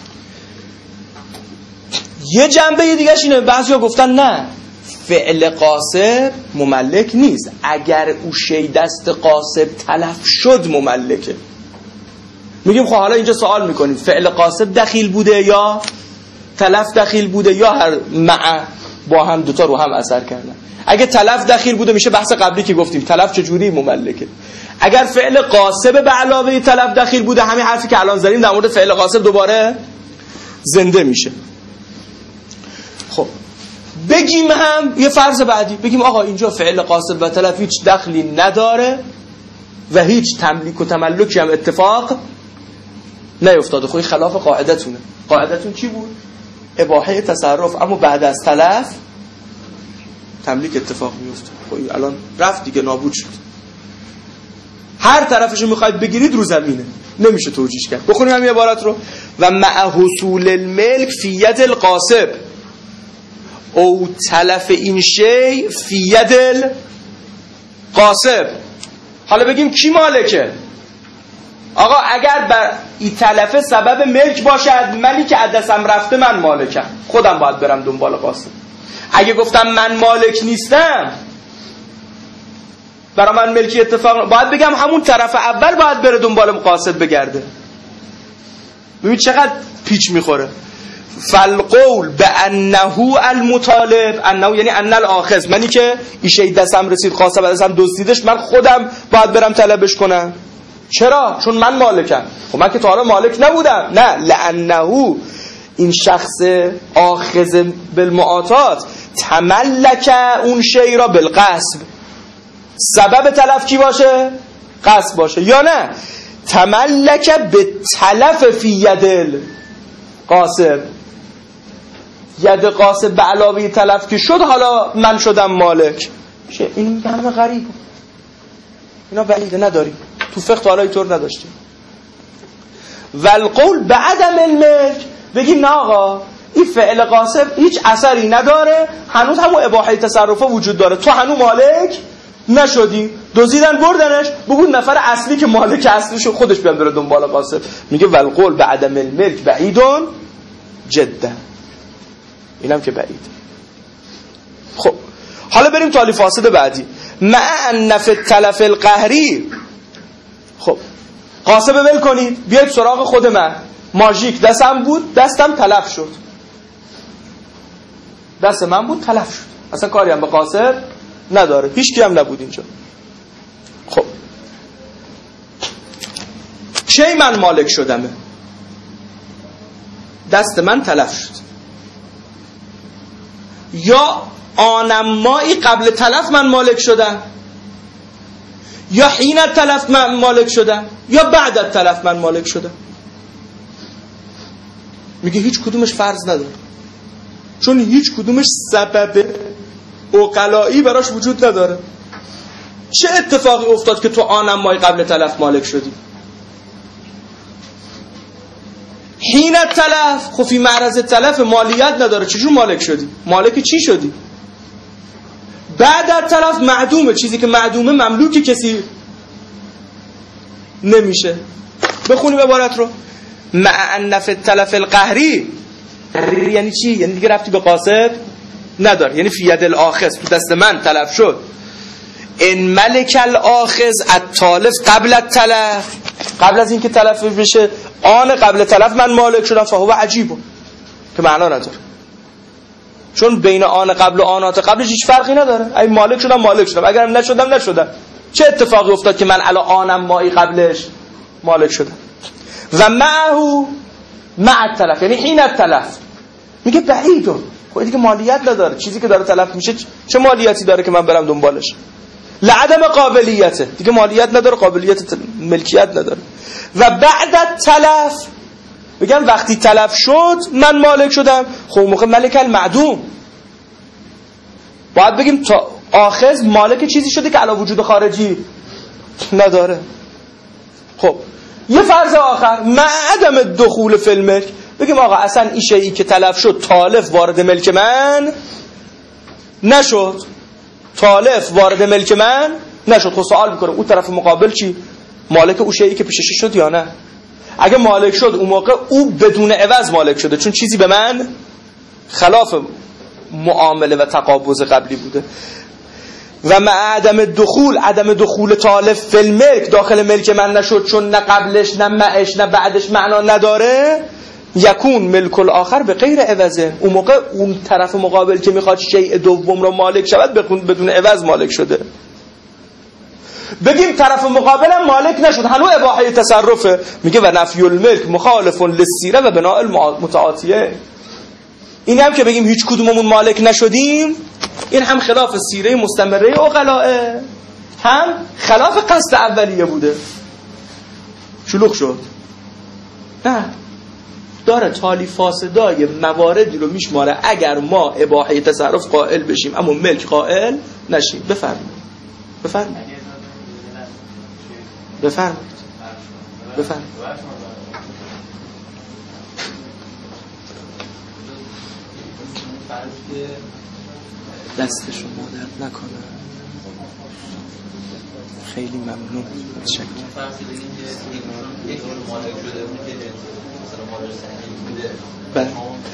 یه جنبه دیگهش اینه، بعضیا گفتن نه فعل قاصب مملک نیست، اگر او شی دست قاصب تلف شد مملکه. میگیم خب حالا اینجا سوال میکنیم فعل قاصب دخیل بوده یا تلف دخیل بوده یا هر مع با هم دوتا رو هم اثر کردن؟ اگه تلف دخیل بوده میشه بحث قبلی که گفتیم تلف چجوری مملکه. اگر فعل قاصب به علاوه تلف دخیل بوده همین حرفی که الان زدیم در مورد فعل قاصب دوباره زنده میشه. خب بگیم هم یه فرض بعدی، بگیم آقا اینجا فعل قاصب و تلف هیچ دخلی نداره و هیچ تملیک و تملکی هم اتفاق نیفتاده. خب خلاف قاعدتونه. قاعدتون چی بود؟ اباحه تصرف، اما بعد از تلف تملیک اتفاق میفته. خب الان رفت دیگه، نابود شد. هر طرفشو میخواید بگیرید رو زمینه، نمیشه توجیهش کرد. بخونیم همین عبارت رو. و مع حصول الملک فی ید القاصب او تلف این شی فی ید القاصب. حالا بگیم کی مالکه؟ آقا اگر بر این تلفه سبب ملک باشد، منی که عدسم رفته من مالکم، خودم باید برم دنبال قاصب. اگه گفتم من مالک نیستم برای من ملکی اتفاق، باید بگم همون طرف اول باید بره دنبال قاصب بگرده. ببین چقدر پیچ میخوره. فالقول به انه المطالب، انه یعنی ان الاخذ، منی که ایشه دستم رسید قاصب دستم دزدیدش، من خودم باید برم طلبش کنم. چرا؟ چون من مالکم. خب من که تا حالا مالک نبودم. نه، لانه این شخص آخذ بالمعاطات تملک اون شی را بالقصب. سبب تلف کی باشه؟ قصب باشه. یا نه تملک به تلف فی ید قاصب، ید قاصب به علاوه تلف که شد حالا من شدم مالک. این میگه همه غریبه، اینا بعیده نداریم تو فقه حالا اینطور نداشتیم. والقول بعدم الملک، بگیم نه آقا این فعل قاصب هیچ اثری نداره، هنوز همون اباحه تصرفه وجود داره، تو هنوز مالک نشدی، دزدیدن بردنش، بگو نفر اصلی که مالک اصلیشو خودش بیاد بره دنبال قاصب. میگه والقول بعدم الملک بعیدون جدا، اینم که بعید. خب حالا بریم تالی فاسد بعدی. مع ان فی التلف القهری، خب قاصب ول کنید بیاید سراغ خود من. ماژیک دستم بود، دستم تلف شد، دست من بود تلف شد، اصلا کاری هم به قاصب نداره، هیچ کی هم نبود اینجا. خب چه من مالک شدمه؟ دست من تلف شد، یا آنمایی قبل تلف من مالک شدم، یا حین تلف من مالک شدم، یا بعد تلف من مالک شدم. میگه هیچ کدومش فرض نداره، چون هیچ کدومش سبب عقلایی براش وجود نداره. چه اتفاقی افتاد که تو آنمایی قبل تلف مالک شدی؟ حین تلف، خب فی معرض تلف مالیت نداره، چجور مالک شدی؟ مالک چی شدی؟ بعد از تلف معدومه، چیزی که معدومه مملوک کسی نمیشه. بخونیم عبارت رو. مع ان فی التلف القهری، یعنی چی؟ یعنی دیگه رفتی به قاصد نداره، یعنی فی ید الاخذ، تو دست من تلف شد. ان ملک الاخذ التالف قبل التلف، قبل از اینکه تلف بشه، آن قبل تلف من مالک شدم، فهو عجیبه، که معنا نداره، چون بین آن قبل و آنات قبلش هیچ فرقی نداره. اگه مالک شدم مالک شدم، اگرم نشدم نشدم. چه اتفاقی افتاد که من الان آنم مایی قبلش مالک شدم؟ و معه مع التلف، یعنی حین التلف. میگه بعیدون، خب خب دیگه مالیت نداره، چیزی که داره تلف میشه چه مالیتی داره که من برم دنبالش؟ لعدم قابلیته، دیگه مالیت نداره، قابلیت ملکیت نداره. و بعد تلف بگم وقتی تلف شد من مالک شدم، خب موقع ملک المعدوم باید بگیم تا آخذ مالک چیزی شده که علاوه وجود خارجی نداره. خب یه فرض آخر، مع عدم دخول فی الملک، بگیم آقا اصلا این شیئی که تلف شد تالف وارد ملک من نشد، تالف وارد ملک من نشد. خب سوال میکنم اون طرف مقابل چی؟ مالک اون شیئی که پیشش شد یا نه؟ اگه مالک شد اون موقع او بدون عوض مالک شده، چون چیزی به من خلاف معامله و تقابض قبلی بوده. و مع عدم دخول، عدم دخول تالف فی الملک داخل ملک من نشد، چون نه قبلش نه معش نه بعدش معنا نداره، یکون ملک الاخر به غیر عوضه. اون موقع اون طرف مقابل که میخواد شیء دوم رو مالک شود بدون عوض مالک شده. بگیم طرف مقابلم مالک نشد، هنوز اباحه تصرفه، میگه و نفی الملک مخالف للسیره و بناء المتعاطیه. این هم که بگیم هیچ کدوممون مالک نشدیم، این هم خلاف سیره مستمره عقلائه، هم خلاف قصد اولیه بوده. شلوغ شد؟ نه، داره تالی فاسدای مواردی رو میشماره اگر ما اباحه تصرف قائل بشیم اما ملک قائل نشیم. بفرمایید بفرمایید بفرمایید بفرمایید. دست شما درد نکنه، خیلی ممنون، متشکرم. بله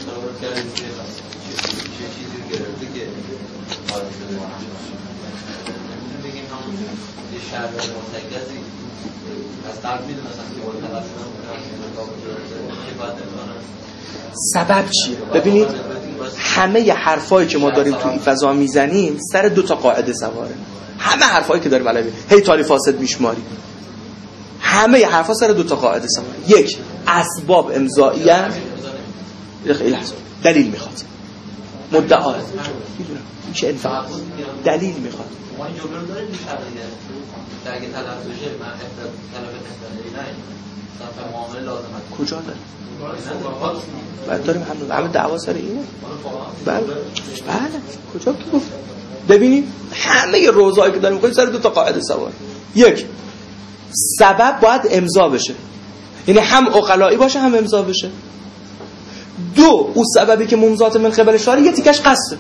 سبب چیه؟ ببینید همه حرفایی که ما داریم تو این فضا میزنیم سر دو تا قاعده سواره. همه حرفایی که داریم علیه هی تالی فاسد میشماریم، همه حرفا سر دو تا قاعده سواره. یک، اسباب امضایی ان، خیلی لحظه دلیل میخواد، مدعا میدونم میشه انفعال، دلیل میخواد. ما این جمله رو داریم میشه دیگه اگه طلب بشه من طلب نمیدونم صرف معامله لازمه کجا داره؟ بعد داریم همه همه دعوا سر اینه. بله بله کجا کی گفت؟ ببینید همه روزایی که داریم می‌کنیم سر دو تا قاعده سوار. یک، سبب باید امضا بشه، یعنی هم عقلایی باشه هم امضا بشه. دو، اون سببی که ممضات من قبل شاره یه تیکش قصده.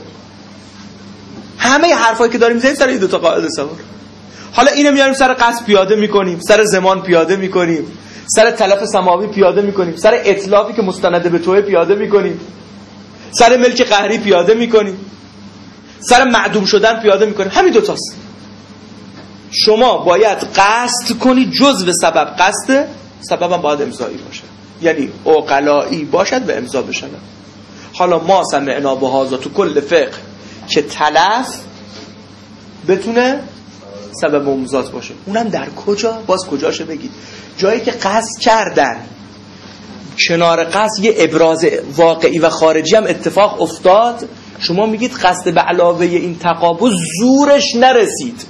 همه حرفایی که داریم می‌زنیم سر این دو تا قاعده سوار. حالا اینو میاریم سر قصد پیاده می‌کنیم، سر زمان پیاده می‌کنیم، سر تلف سماوی پیاده میکنیم، سر اطلافی که مستند به توه پیاده میکنیم، سر ملک قهری پیاده میکنیم، سر معدوم شدن پیاده میکنیم. همین دوتاست. شما باید قصد کنی، جزء سبب قصد، سبب هم باید امضایی باشه، یعنی عقلایی باشد و امضا بشه. حالا ما سمعنا بهذا تو کل فقه که تلف بتونه سبب امضات باشه. اونم در کجا؟ باز کجاشه بگید؟ جایی که قصد کردن، کنار قصد یه ابراز واقعی و خارجی هم اتفاق افتاد، شما میگید قصد به علاوه این تقابض زورش نرسید،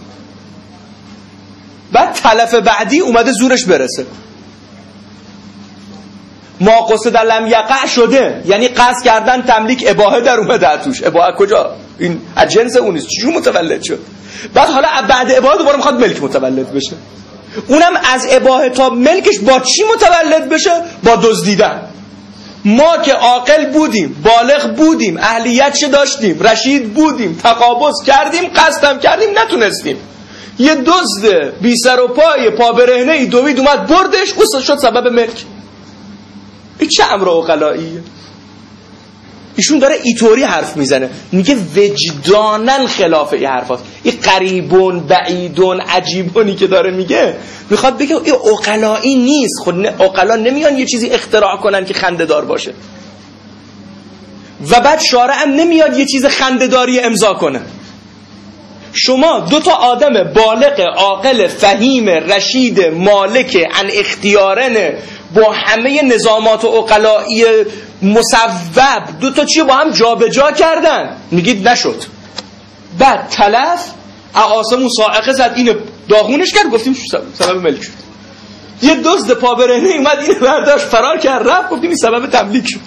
بعد تلف بعدی اومده زورش برسه. ما قصد لم یقع شده، یعنی قصد کردن تملیک اباحه در اومده توش. اباحه کجا؟ این از جنس اون نیست، چجور متولد شد؟ بعد حالا بعد اباحه دوباره میخواد ملک متولد بشه، اونم از اباحه تا ملکش با چی متولد بشه؟ با دزدیدن. ما که عاقل بودیم، بالغ بودیم، اهلیتش داشتیم، رشید بودیم، تقابض کردیم، قصدم کردیم، نتونستیم، یه دزد بی سر و پای پا برهنه ای دوید اومد بردش، او شد سبب ملک. این چه امر عقلاییه؟ ایشون داره ایطوری حرف میزنه، میگه وجدانن خلاف این حرفاست. این قریبون بعیدون عجیبونی که داره میگه، میخواد بگه این عقلایی نیست. خود عقلا نمیان یه چیزی اختراع کنن که خنده‌دار باشه، و بعد شارع هم نمیاد یه چیز خنده‌داری امضا کنه. شما دو تا آدم بالغ عاقل فهیم رشید مالک ان اختیارن با همه نظامات و عقلائی مصوب دو تا چیه با هم جابجا کردن، میگید نشد. بعد تلف آسمون صاعقه زد اینو داغونش کرد، گفتیم سبب ملک شد. یه دزد پا برهنه اومد اینو برداشت فرار کرد رفت، گفتیم این سبب تملیک شد.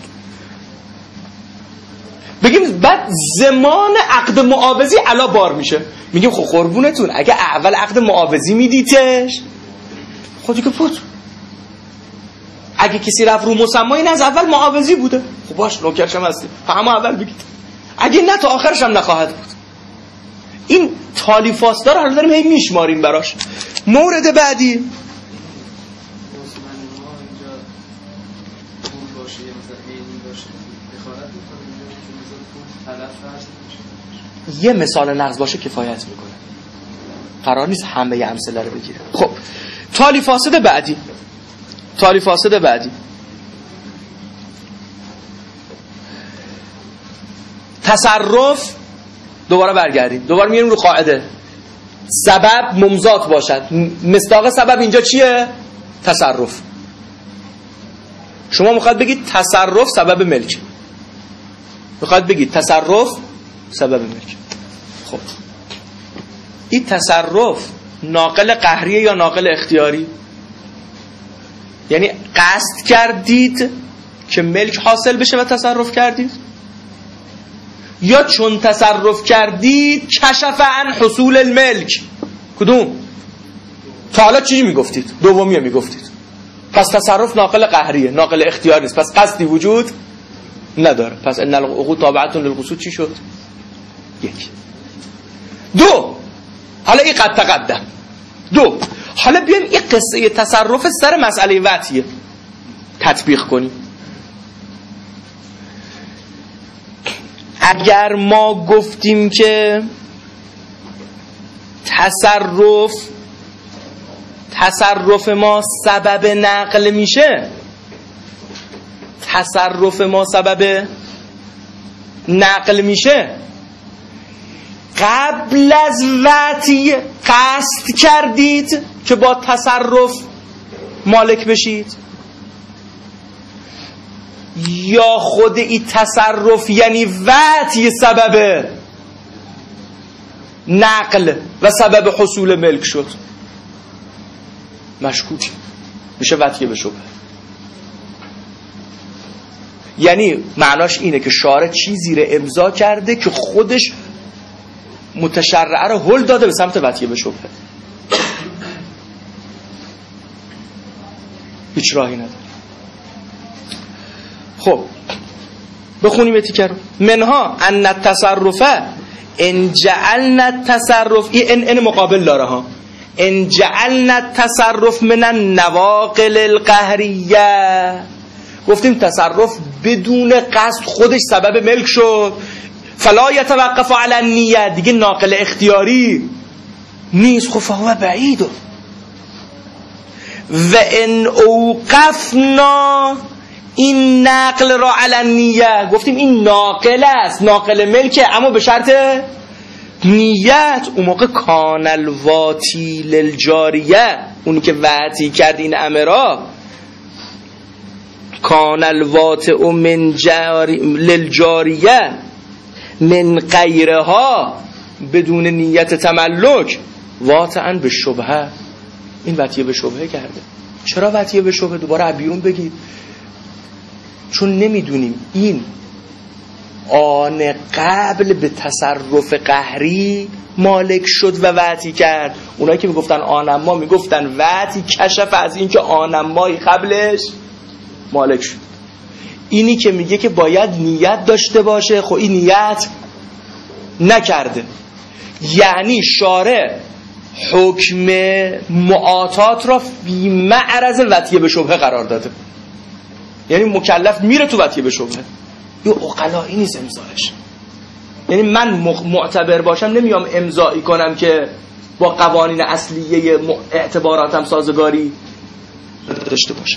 بگیم بعد زمان عقد معاوضی علا بار میشه، میگیم خب قربونتون اگه اول عقد معاوضی میدیتش خودی که پوت، اگه کسی رفت رو مسما این از اول معاوضی بوده خب باش نوکرشم هستی همه اول بگید، اگه نه تا آخرش هم نخواهد بود. این تالیفاستار حالا داریم هی میشماریم براش. مورد بعدی یه مثال نقض باشه کفایت میکنه، قرار نیست همه امثله رو بگیره. خب تالی فاسد بعدی، تالی فاسد بعدی تصرف. دوباره برگردیم، دوباره میریم رو قاعده سبب ممزات باشد. مصداق سبب اینجا چیه؟ تصرف. شما میخواد بگید تصرف سبب ملک، میخواد بگید تصرف سبب ملک. خب این تصرف ناقل قهریه یا ناقل اختیاری؟ یعنی قصد کردید که ملک حاصل بشه و تصرف کردید، یا چون تصرف کردید کشف عن حصول الملک؟ کدوم؟ تا حالا چی میگفتید؟ دومی میگفتید. پس تصرف ناقل قهریه، ناقل اختیاری نیست، پس قصدی وجود نداره. پس ان العقود تابعه للقصود چی شد؟ یک. دو، حالا این قد تقدم. دو، حالا بیایم این قصه تصرف سر مسئله وطیه تطبیق کنیم. اگر ما گفتیم که تصرف تصرف ما سبب نقل میشه، تصرف ما سبب نقل میشه، قبل از وطی قصد کردید که با تصرف مالک بشید، یا خود این تصرف یعنی وطی سبب نقل و سبب حصول ملک شد؟ مشکوک میشه وطی به شبهه. یعنی معناش اینه که شارع چیزی رو امضا کرده که خودش متشرعه رو هل داده به سمت وطی به شبهه، هیچ راهی نداره. خب بخونیم اتیکه رو. منها ان التصرف ان جعلنا التصرف، این ان مقابل داره ها، ان جعلنا التصرف من النواقل القهریه. گفتیم تصرف بدون قصد خودش سبب ملک شد، فلا یتوقف علی النیه، دیگه ناقل اختیاری نیست. خب فهو بعید. و ان اوقفنا این نقل را علی النیه، گفتیم این ناقل است، ناقل ملکه، اما به شرط نیت. اون موقع کان الواتی للجاریه، اونی که وعتی کرد این امرا، کان الواتی من جاری للجاریه من غیرها، بدون نیت تملک، واطعا به شبهه. این وطیه به شبهه کرده. چرا وطیه به شبهه؟ دوباره بیرون بگید. چون نمیدونیم این آن قبل به تصرف قهری مالک شد و وعتی کرد. اونایی که میگفتن آنما میگفتن وعتی کشف از این که آنمایی قبلش مالک شد. اینی که میگه که باید نیت داشته باشه، خب این نیت نکرده. یعنی شارع حکم معاطات را فی معرض وطیه به شبهه قرار داده. یعنی مکلف میره تو وطیه به شبهه. یه عقلایی نیست امضایش. یعنی من معتبر باشم نمیام امضایی کنم که با قوانین اصلیه اعتباراتم سازگاری داشته باشم.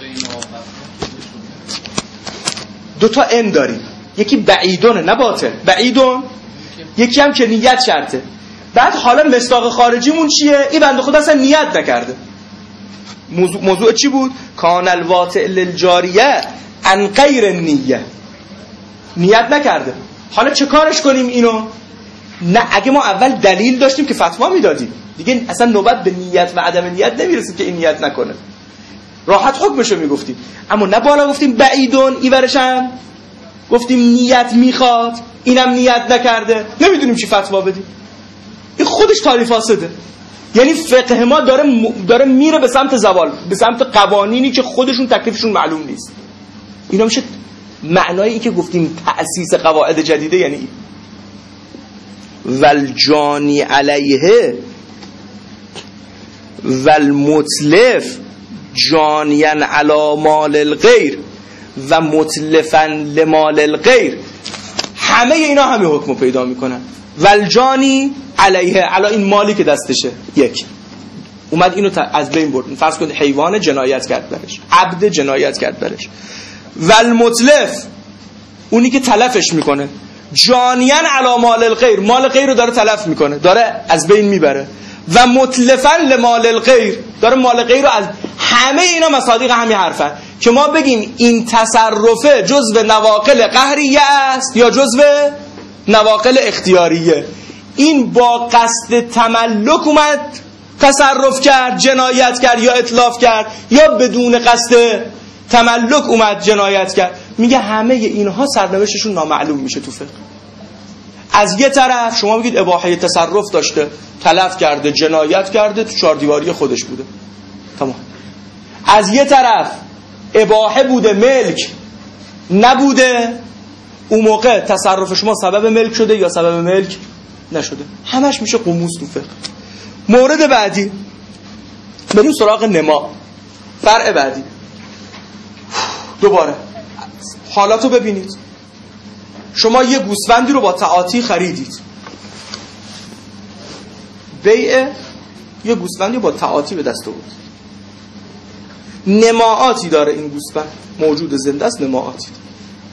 دوتا ان داریم، یکی بعیدونه نه باطل، بعیدون، یکی هم که نیت شرطه. بعد حالا مصداق خارجیمون چیه؟ این بنده خدا اصلا نیت نکرده. موضوع, موضوع چی بود؟ کان الواطع للجاریه عن غیر نیه، نیت نکرده. حالا چه کارش کنیم اینو؟ نه اگه ما اول دلیل داشتیم که فتوا میدادیم دیگه، اصلا نوبت به نیت و عدم نیت نمیرسید که این نیت نکنه، راحت حکمشو میگفتیم. اما نه بالا گفتیم بعیدون ایورشم، گفتیم نیت میخواد، اینم نیت نکرده، نمیدونیم چی فتوا بدیم. این خودش تعریف فاسده. یعنی فقه ما داره م... داره میره به سمت زوال، به سمت قوانینی که خودشون تکلیفشون معلوم نیست. اینا میشه معنای این که گفتیم تأسیس قواعد جدیده، یعنی والجانی علیه والمتلف جانیاً علی مال الغیر و متلفاً لمال الغیر، همه اینا همه حکم پیدا میکنن. والجانی علیه، علی این مالی که دستشه، یک اومد اینو از بین برد، فرض کنید حیوان جنایت کرد برش، عبد جنایت کرد برش. والمتلف اونی که تلفش میکنه، جانیاً علی مال الغیر، مال غیر رو داره تلف میکنه، داره از بین میبره. و متلفاً لمال الغیر، داره مال غیر رو از. همه اینا مصادیق همین حرفن که ما بگیم این تصرفه جزء نواقل قهریه است یا جزء نواقل اختیاریه. این با قصد تملک اومد تصرف کرد، جنایت کرد یا اتلاف کرد، یا بدون قصد تملک اومد جنایت کرد. میگه همه اینها سرنوشتشون نامعلوم میشه تو فقه. از یه طرف شما میگید اباحه تصرف داشته، تلف کرده، جنایت کرده، تو چهار دیواری خودش بوده، تمام. از یه طرف اباحه بوده، ملک نبوده، اون موقع تصرف شما سبب ملک شده یا سبب ملک نشده، همش میشه قموس تو فقه. مورد بعدی بریم سراغ نما، فرع بعدی. دوباره حالاتو ببینید. شما یه گوسفندی رو با تعاطی خریدید، بیع یه گوسفندی با تعاطی به دست آورد، نماعاتی داره این گوسفند، موجود زنده است، نماعاتی داره.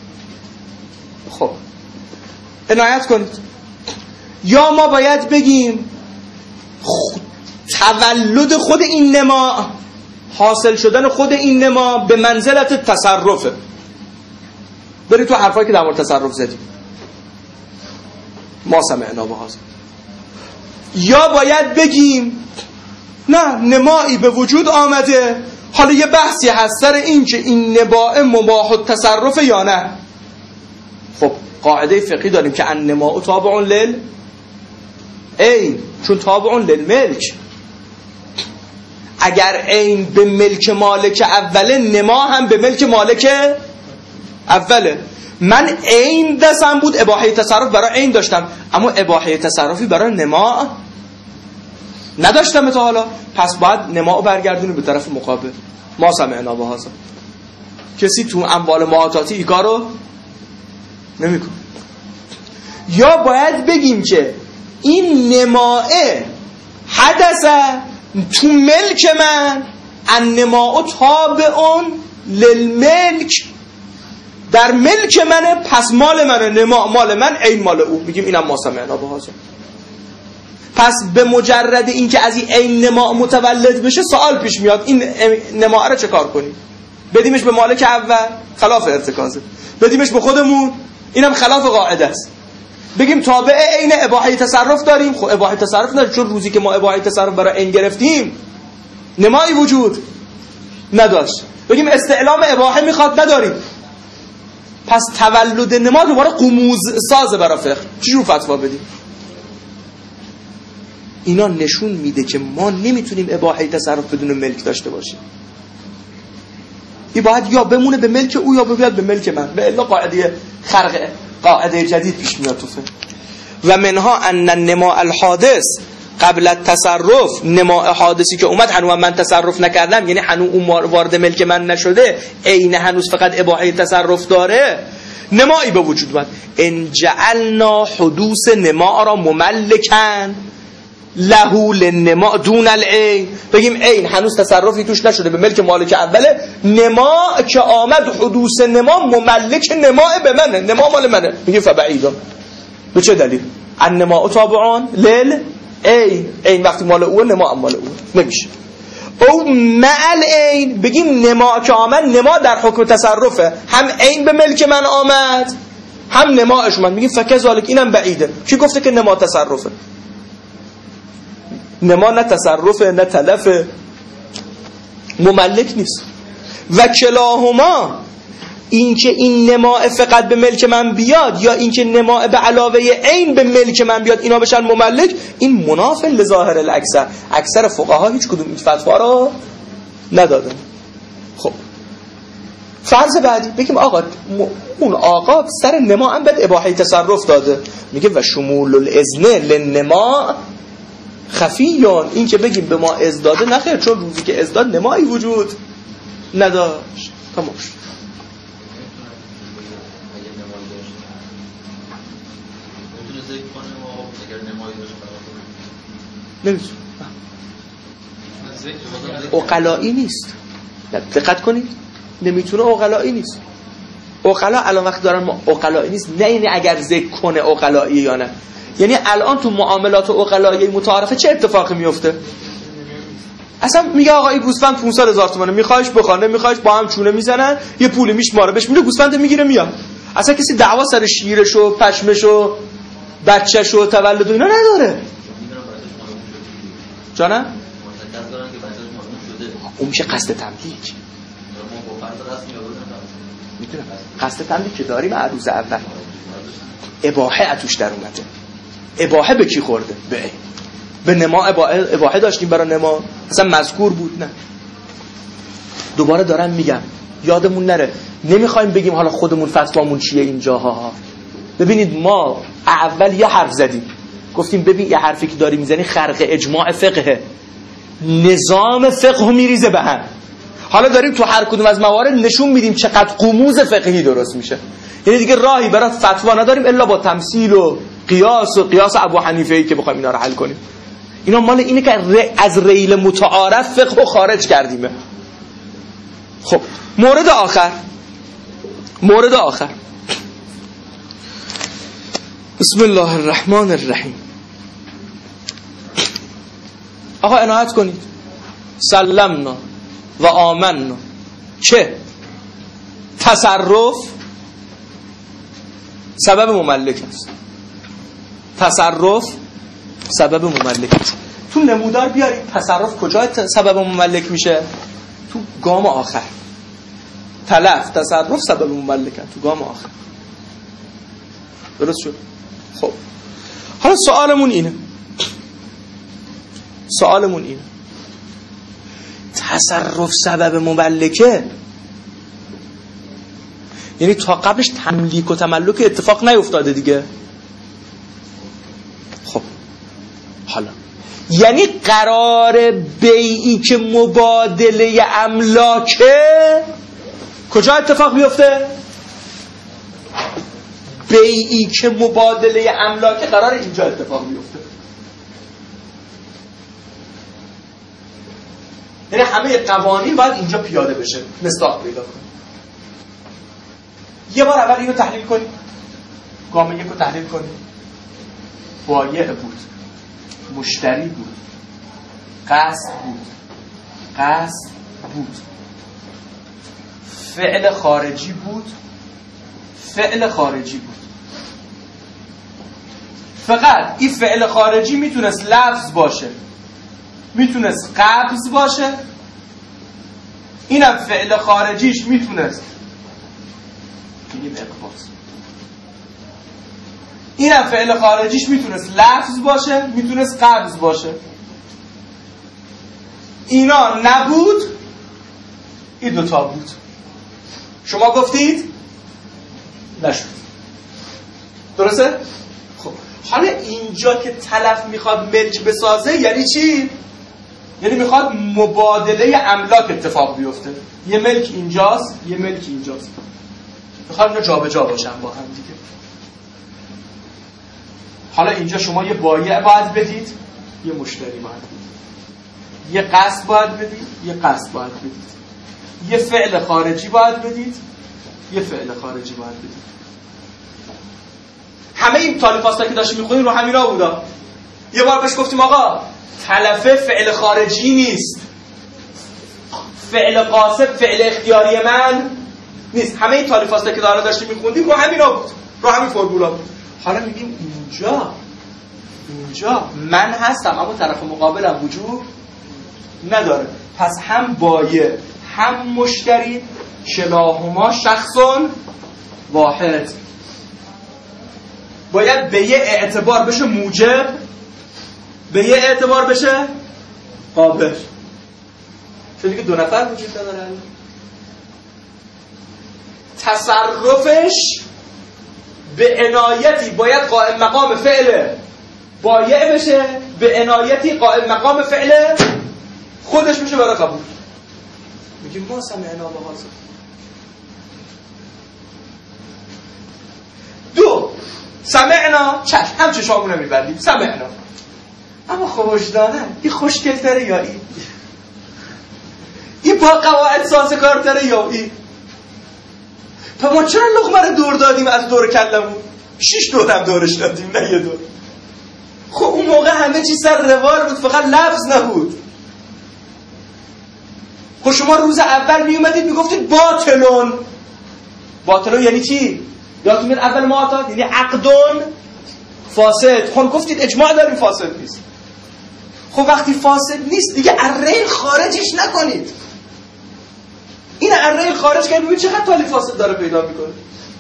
خب عنایت کنید. یا ما باید بگیم خود تولد خود این نما، حاصل شدن خود این نما به منزلت تصرفه. برید تو حرفایی که در مورد تصرف زدیم، ما سمعنا بهذا. یا باید بگیم نه، نمایی به وجود آمده، حالا یه بحثی هست سر این که این نماء مباح التصرف یا نه. خب قاعده فقهی داریم که النماء تابع لل عین، چون تابع للملک. اگر عین به ملک مالک اوله، نما هم به ملک مالک اوله. من عین دستم بود، اباحه تصرف برای عین داشتم، اما اباحه تصرفی برای نما نداشتم تا حالا، پس باید نما برگردونی به طرف مقابل. ما سمعنا بهذا. کسی تو اموال معاطاتی این کارو نمیکنه. یا باید بگیم که این نماء حدث تو ملک من، النماء تابع للملک، در ملک منه، پس مال منه، نما مال من، عین مال او. میگیم اینم ما سمعنا بهذا. پس به مجرد این که از این عین نما متولد بشه، سوال پیش میاد این نما رو چه کار کنیم؟ بدیمش به مالک اول، خلاف ارتکازه. بدیمش به خودمون، اینم خلاف قاعده است. بگیم تابع عین اباحه تصرف داریم، خب اباحه تصرف نداریم، چون روزی که ما اباحه تصرف برای عین گرفتیم نمایی وجود نداشت. بگیم استعلام اباحه میخواد، نداریم، پس تولد نما دوباره قموز سازه برای فقه. چجور فتوا بدیم؟ اینا نشون میده که ما نمیتونیم اباحه تصرف بدون ملک داشته باشیم. این باید یا بمونه به ملک او یا بیاد به ملک من، به الا قاعده خرق قاعده جدید پیش میاد تو فقه. و منها ان النماء الحادث قبل التصرف، نماء حادثی که اومد هنوز من تصرف نکردم، یعنی هنوز اون وارد ملک من نشده، عین هنوز فقط اباحه تصرف داره، نمایی به وجود اومد. ان جعلنا حدوث نماء را مملکن له للنماء دون العین. بگیم عین هنوز تصرفی توش نشده، به ملک مالک اوله، نما که آمد حدوث نما مملک نماء به منه، نما مال منه. میگه فبعیدا. به چه دلیل؟ النماء تابعان لل عین، عین وقتی مال اوه، نما مال اوه، نمیشه. او معل عین بگیم نما که آمد، نما در حکم تصرفه، هم عین به ملک من آمد هم نماش اومد، میگیم فکذالک اینم بعیده. کی گفته که نما تصرفه؟ نما نه تصرفه نه تلفه، مملک نیست. و کلاهما، این که این نما فقط به ملک من بیاد یا این که نما به علاوه عین به ملک من بیاد اینا بشن مملک، این مناف لظاهر الاکثر. اکثر فقها هیچ کدوم این فتوا رو ندادن. خب فرض بعدی بگیم آقا اون آقا سر نما هم بد اباحه تصرف داده، میگه و شمول الاذن للنما خفیان، این که بگیم به ما اذن داده نخیر، چون روزی که اذن داد نمایی وجود نداشت. تمام شد. نمیتونه، عقلائی نیست. دقت کنید، نمیتونه، عقلائی نیست. عقلا الان وقت دارن ما عقلائی نیست، نه یعنی اگر ذکر کنه عقلائی یا نه، یعنی الان تو معاملات عقلائی متعارفه چه اتفاقی میفته؟ اصلا میگه آقا این گوسفند پانصد هزار تومانه، میخوایش بخوانه، میخوایش با هم چونه میزنن، یه پولی میشماره بهش میده، گوسفند میگیره میاد. اصلا کسی دعوا سر شیرش و پشمش و بچه‌ش و تولد و اینا نداره. جانم؟ اون میشه قصد تملیک. میدونم قصد تملیک که داریم عروض اول اباحه اتوش در اومده. اباحه به کی خورده؟ به به نما اباحه, اباحه داشتیم برای نما، اصلا مذکور بود. نه دوباره دارم میگم یادمون نره، نمیخوایم بگیم حالا خودمون فتوامون چیه اینجاها. ببینید ما اول یه حرف زدیم، گفتیم ببین یه حرفی که داری میزنی خرق اجماع فقهه، نظام فقه میریزه به هم. حالا داریم تو هر کدوم از موارد نشون میدیم چقدر قموز فقهی درست میشه. یعنی دیگه راهی برای فتوا نداریم الا با تمثیل و قیاس و قیاس ابو حنیفه ای که بخوایم اینا رو حل کنیم. اینا مال اینه که از ریل متعارف فقه رو خارج کردیمه. خب مورد آخر، مورد آخر بسم الله الرحمن الرحیم. آقا عنایت کنید، سلمنا و آمنا چه تصرف سبب مملک است. تصرف سبب مملک است. تو نمودار بیارید تصرف کجا سبب مملک میشه؟ تو گام آخر. تلف تصرف سبب مملک است تو گام آخر. درست شد؟ خب حالا سوالمون اینه، سوالمون اینه تصرف سبب مملکه، یعنی تا قبلش تملیک و تملک اتفاق نیفتاده دیگه. خب حالا یعنی قرار بیعی که مبادله املاکه کجا اتفاق بیفته؟ بیعی که مبادله املاکه قرار اینجا اتفاق بیفته. یعنی همه قوانین باید اینجا پیاده بشه، مصداق پیدا کنه. یه بار اول اینو تحلیل کنیم، گام یک رو تحلیل کنیم. بایع بود، مشتری بود، قصد بود، قصد بود، فعل خارجی بود، فعل خارجی بود. فقط این فعل خارجی میتونست لفظ باشه، میتونست قبض باشه، اینم فعل خارجیش میتونست بگیم اقباض، اینم فعل خارجیش میتونست لفظ باشه، میتونست قبض باشه. اینا نبود، این دوتا بود. شما گفتید نشد. درسته؟ خب حالا اینجا که تلف میخواد ملک بسازه یعنی چی؟ یعنی میخواد مبادله املاک اتفاق بیفته. یه ملک اینجاست، یه ملک اینجاست، میخواد اینا جا به جا باشن با هم دیگه. حالا اینجا شما یه بایع باید بدید، یه مشتری باید بدید، یه قصد باید بدید، یه قصد باید بدید، یه فعل خارجی باید بدید، یه فعل خارجی باید بدید. همه این تالیفاستا که داشتیم میخونیم رو همینا بودا. یه بار بهش گفتیم آقا تلفه فعل خارجی نیست، فعل قاصد فعل اختیاری من نیست. همه این تالیفاسته که داره داشتیم میخوندیم رو همینا بود، رو همین فرمولا بود. حالا میگیم اینجا اینجا من هستم اما طرف مقابلم وجود نداره، پس هم بایع هم مشتری کلاهما شخصون واحد، باید به یه اعتبار بشه موجب، به یه اعتبار بشه قابل. چون دیگه دو نفر وجود ندارن، تصرفش به عنایتی باید قائم مقام فعل بایع بشه، به عنایتی قائم مقام فعل خودش بشه برای قبول. میگیم ما سمعنا و حاضر. دو سمعنا چشم هم چشامونه میبندیم سمعنا، اما خوشدانه این خوشگلتره یا این این با قواعد سازگارتره یا این. پس ما چرا لقمه رو دور دادیم از دور کلمون؟ شش دور هم دورش دادیم نه یه دور. خب اون موقع همه چی سر روال بود، فقط لفظ نبود. خب شما روز اول می اومدید میگفتید باطلون. باطلون یعنی چی؟ یادتون میاد اول ما آتا یعنی عقدون فاسد. خب گفتید اجماع داریم فاسد نیست. خب وقتی فاسد نیست دیگه اره خارجش نکنید. این اره خارج کنید ببینید چقدر تالی فاسد داره پیدا میکنه.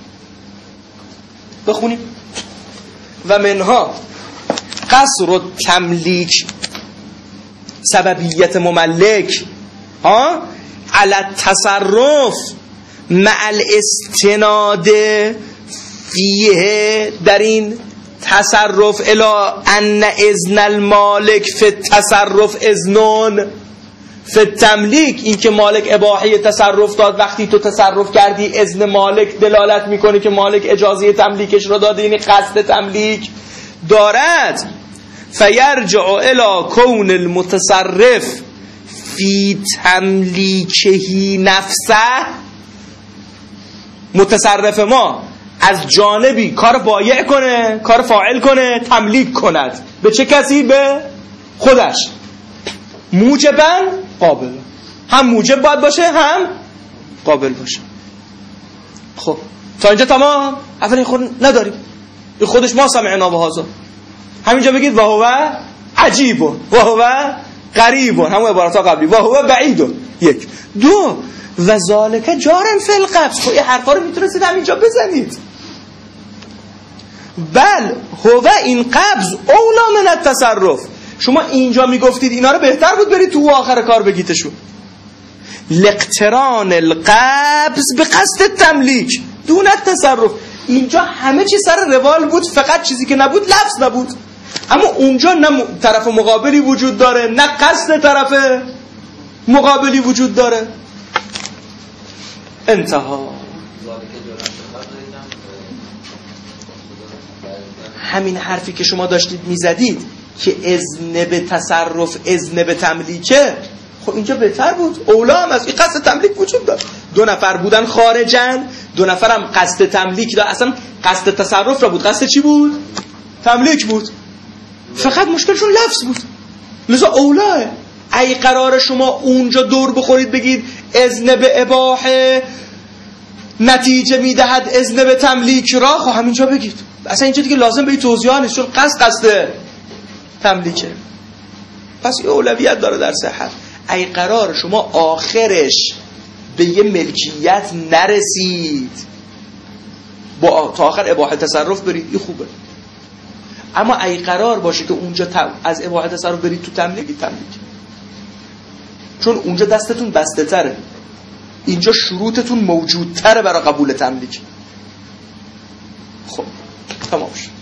بخونیم. و منها قصر و تملیک سببیت مملک ها علی التصرف مع الاستناد فیه، در این تصرف الی ان اذن المالک فی التصرف اذنون فی التملیک، این که مالک اباحه تصرف داد، وقتی تو تصرف کردی اذن مالک دلالت میکنه که مالک اجازه تملیکش رو داده، یعنی قصد تملیک دارد. فیرجع الی کون المتصرف فی تملیکهی نفسه، متصرف ما از جانبی کار بایع کنه، کار فاعل کنه، تملیک کند به چه کسی؟ به خودش. موجبا قابل، هم موجب باید باشه هم قابل باشه. خب تا اینجا تمام. اولی خود نداریم، این خودش ما سمعنا و حاضر. همینجا بگید و هو عجیب و هو غریب، همون عبارتا قبلی و هو بعید. یک دو و ذالک جارن فی القبض. خب این حرفا رو میتونستید همینجا بزنید. بل هو این قبض اولا من التصرف. شما اینجا میگفتید اینا رو بهتر بود برید تو آخر کار بگیتشون. لاقتران القبض به قصد تملیک دون التصرف. اینجا همه چی سر روال بود، فقط چیزی که نبود لفظ نبود. اما اونجا نه طرف مقابلی وجود داره نه قصد طرف مقابلی وجود داره. انتها. همین حرفی که شما داشتید میزدید که اذن به تصرف اذن به تملیکه، خب اینجا بهتر بود، اولا هم از این قصد تملیک وجود داره. دو نفر بودن خارجن، دو نفر هم قصد تملیک داره. اصلا قصد تصرف را بود، قصد چی بود؟ تملیک بود، فقط مشکلشون لفظ بود. لذا اولاه. ای قرار شما اونجا دور بخورید بگید اذن به اباحه نتیجه میدهد اذن به تملیک را، خب همینجا بگید. اصلا اینجا دیگه لازم به این توضیح نیست، چون قصد قصد تملیکه. پس این اولویت داره در صحت. ای قرار شما آخرش به یه ملکیت نرسید با تا آخر اباحه تصرف برید، این خوبه. اما ای قرار باشه که اونجا از اباحه تصرف برید تو تملیک، تملیک، چون اونجا دستتون بسته تره، اینجا شروطتون موجود تره برای قبول تملیک. خب تمام شد.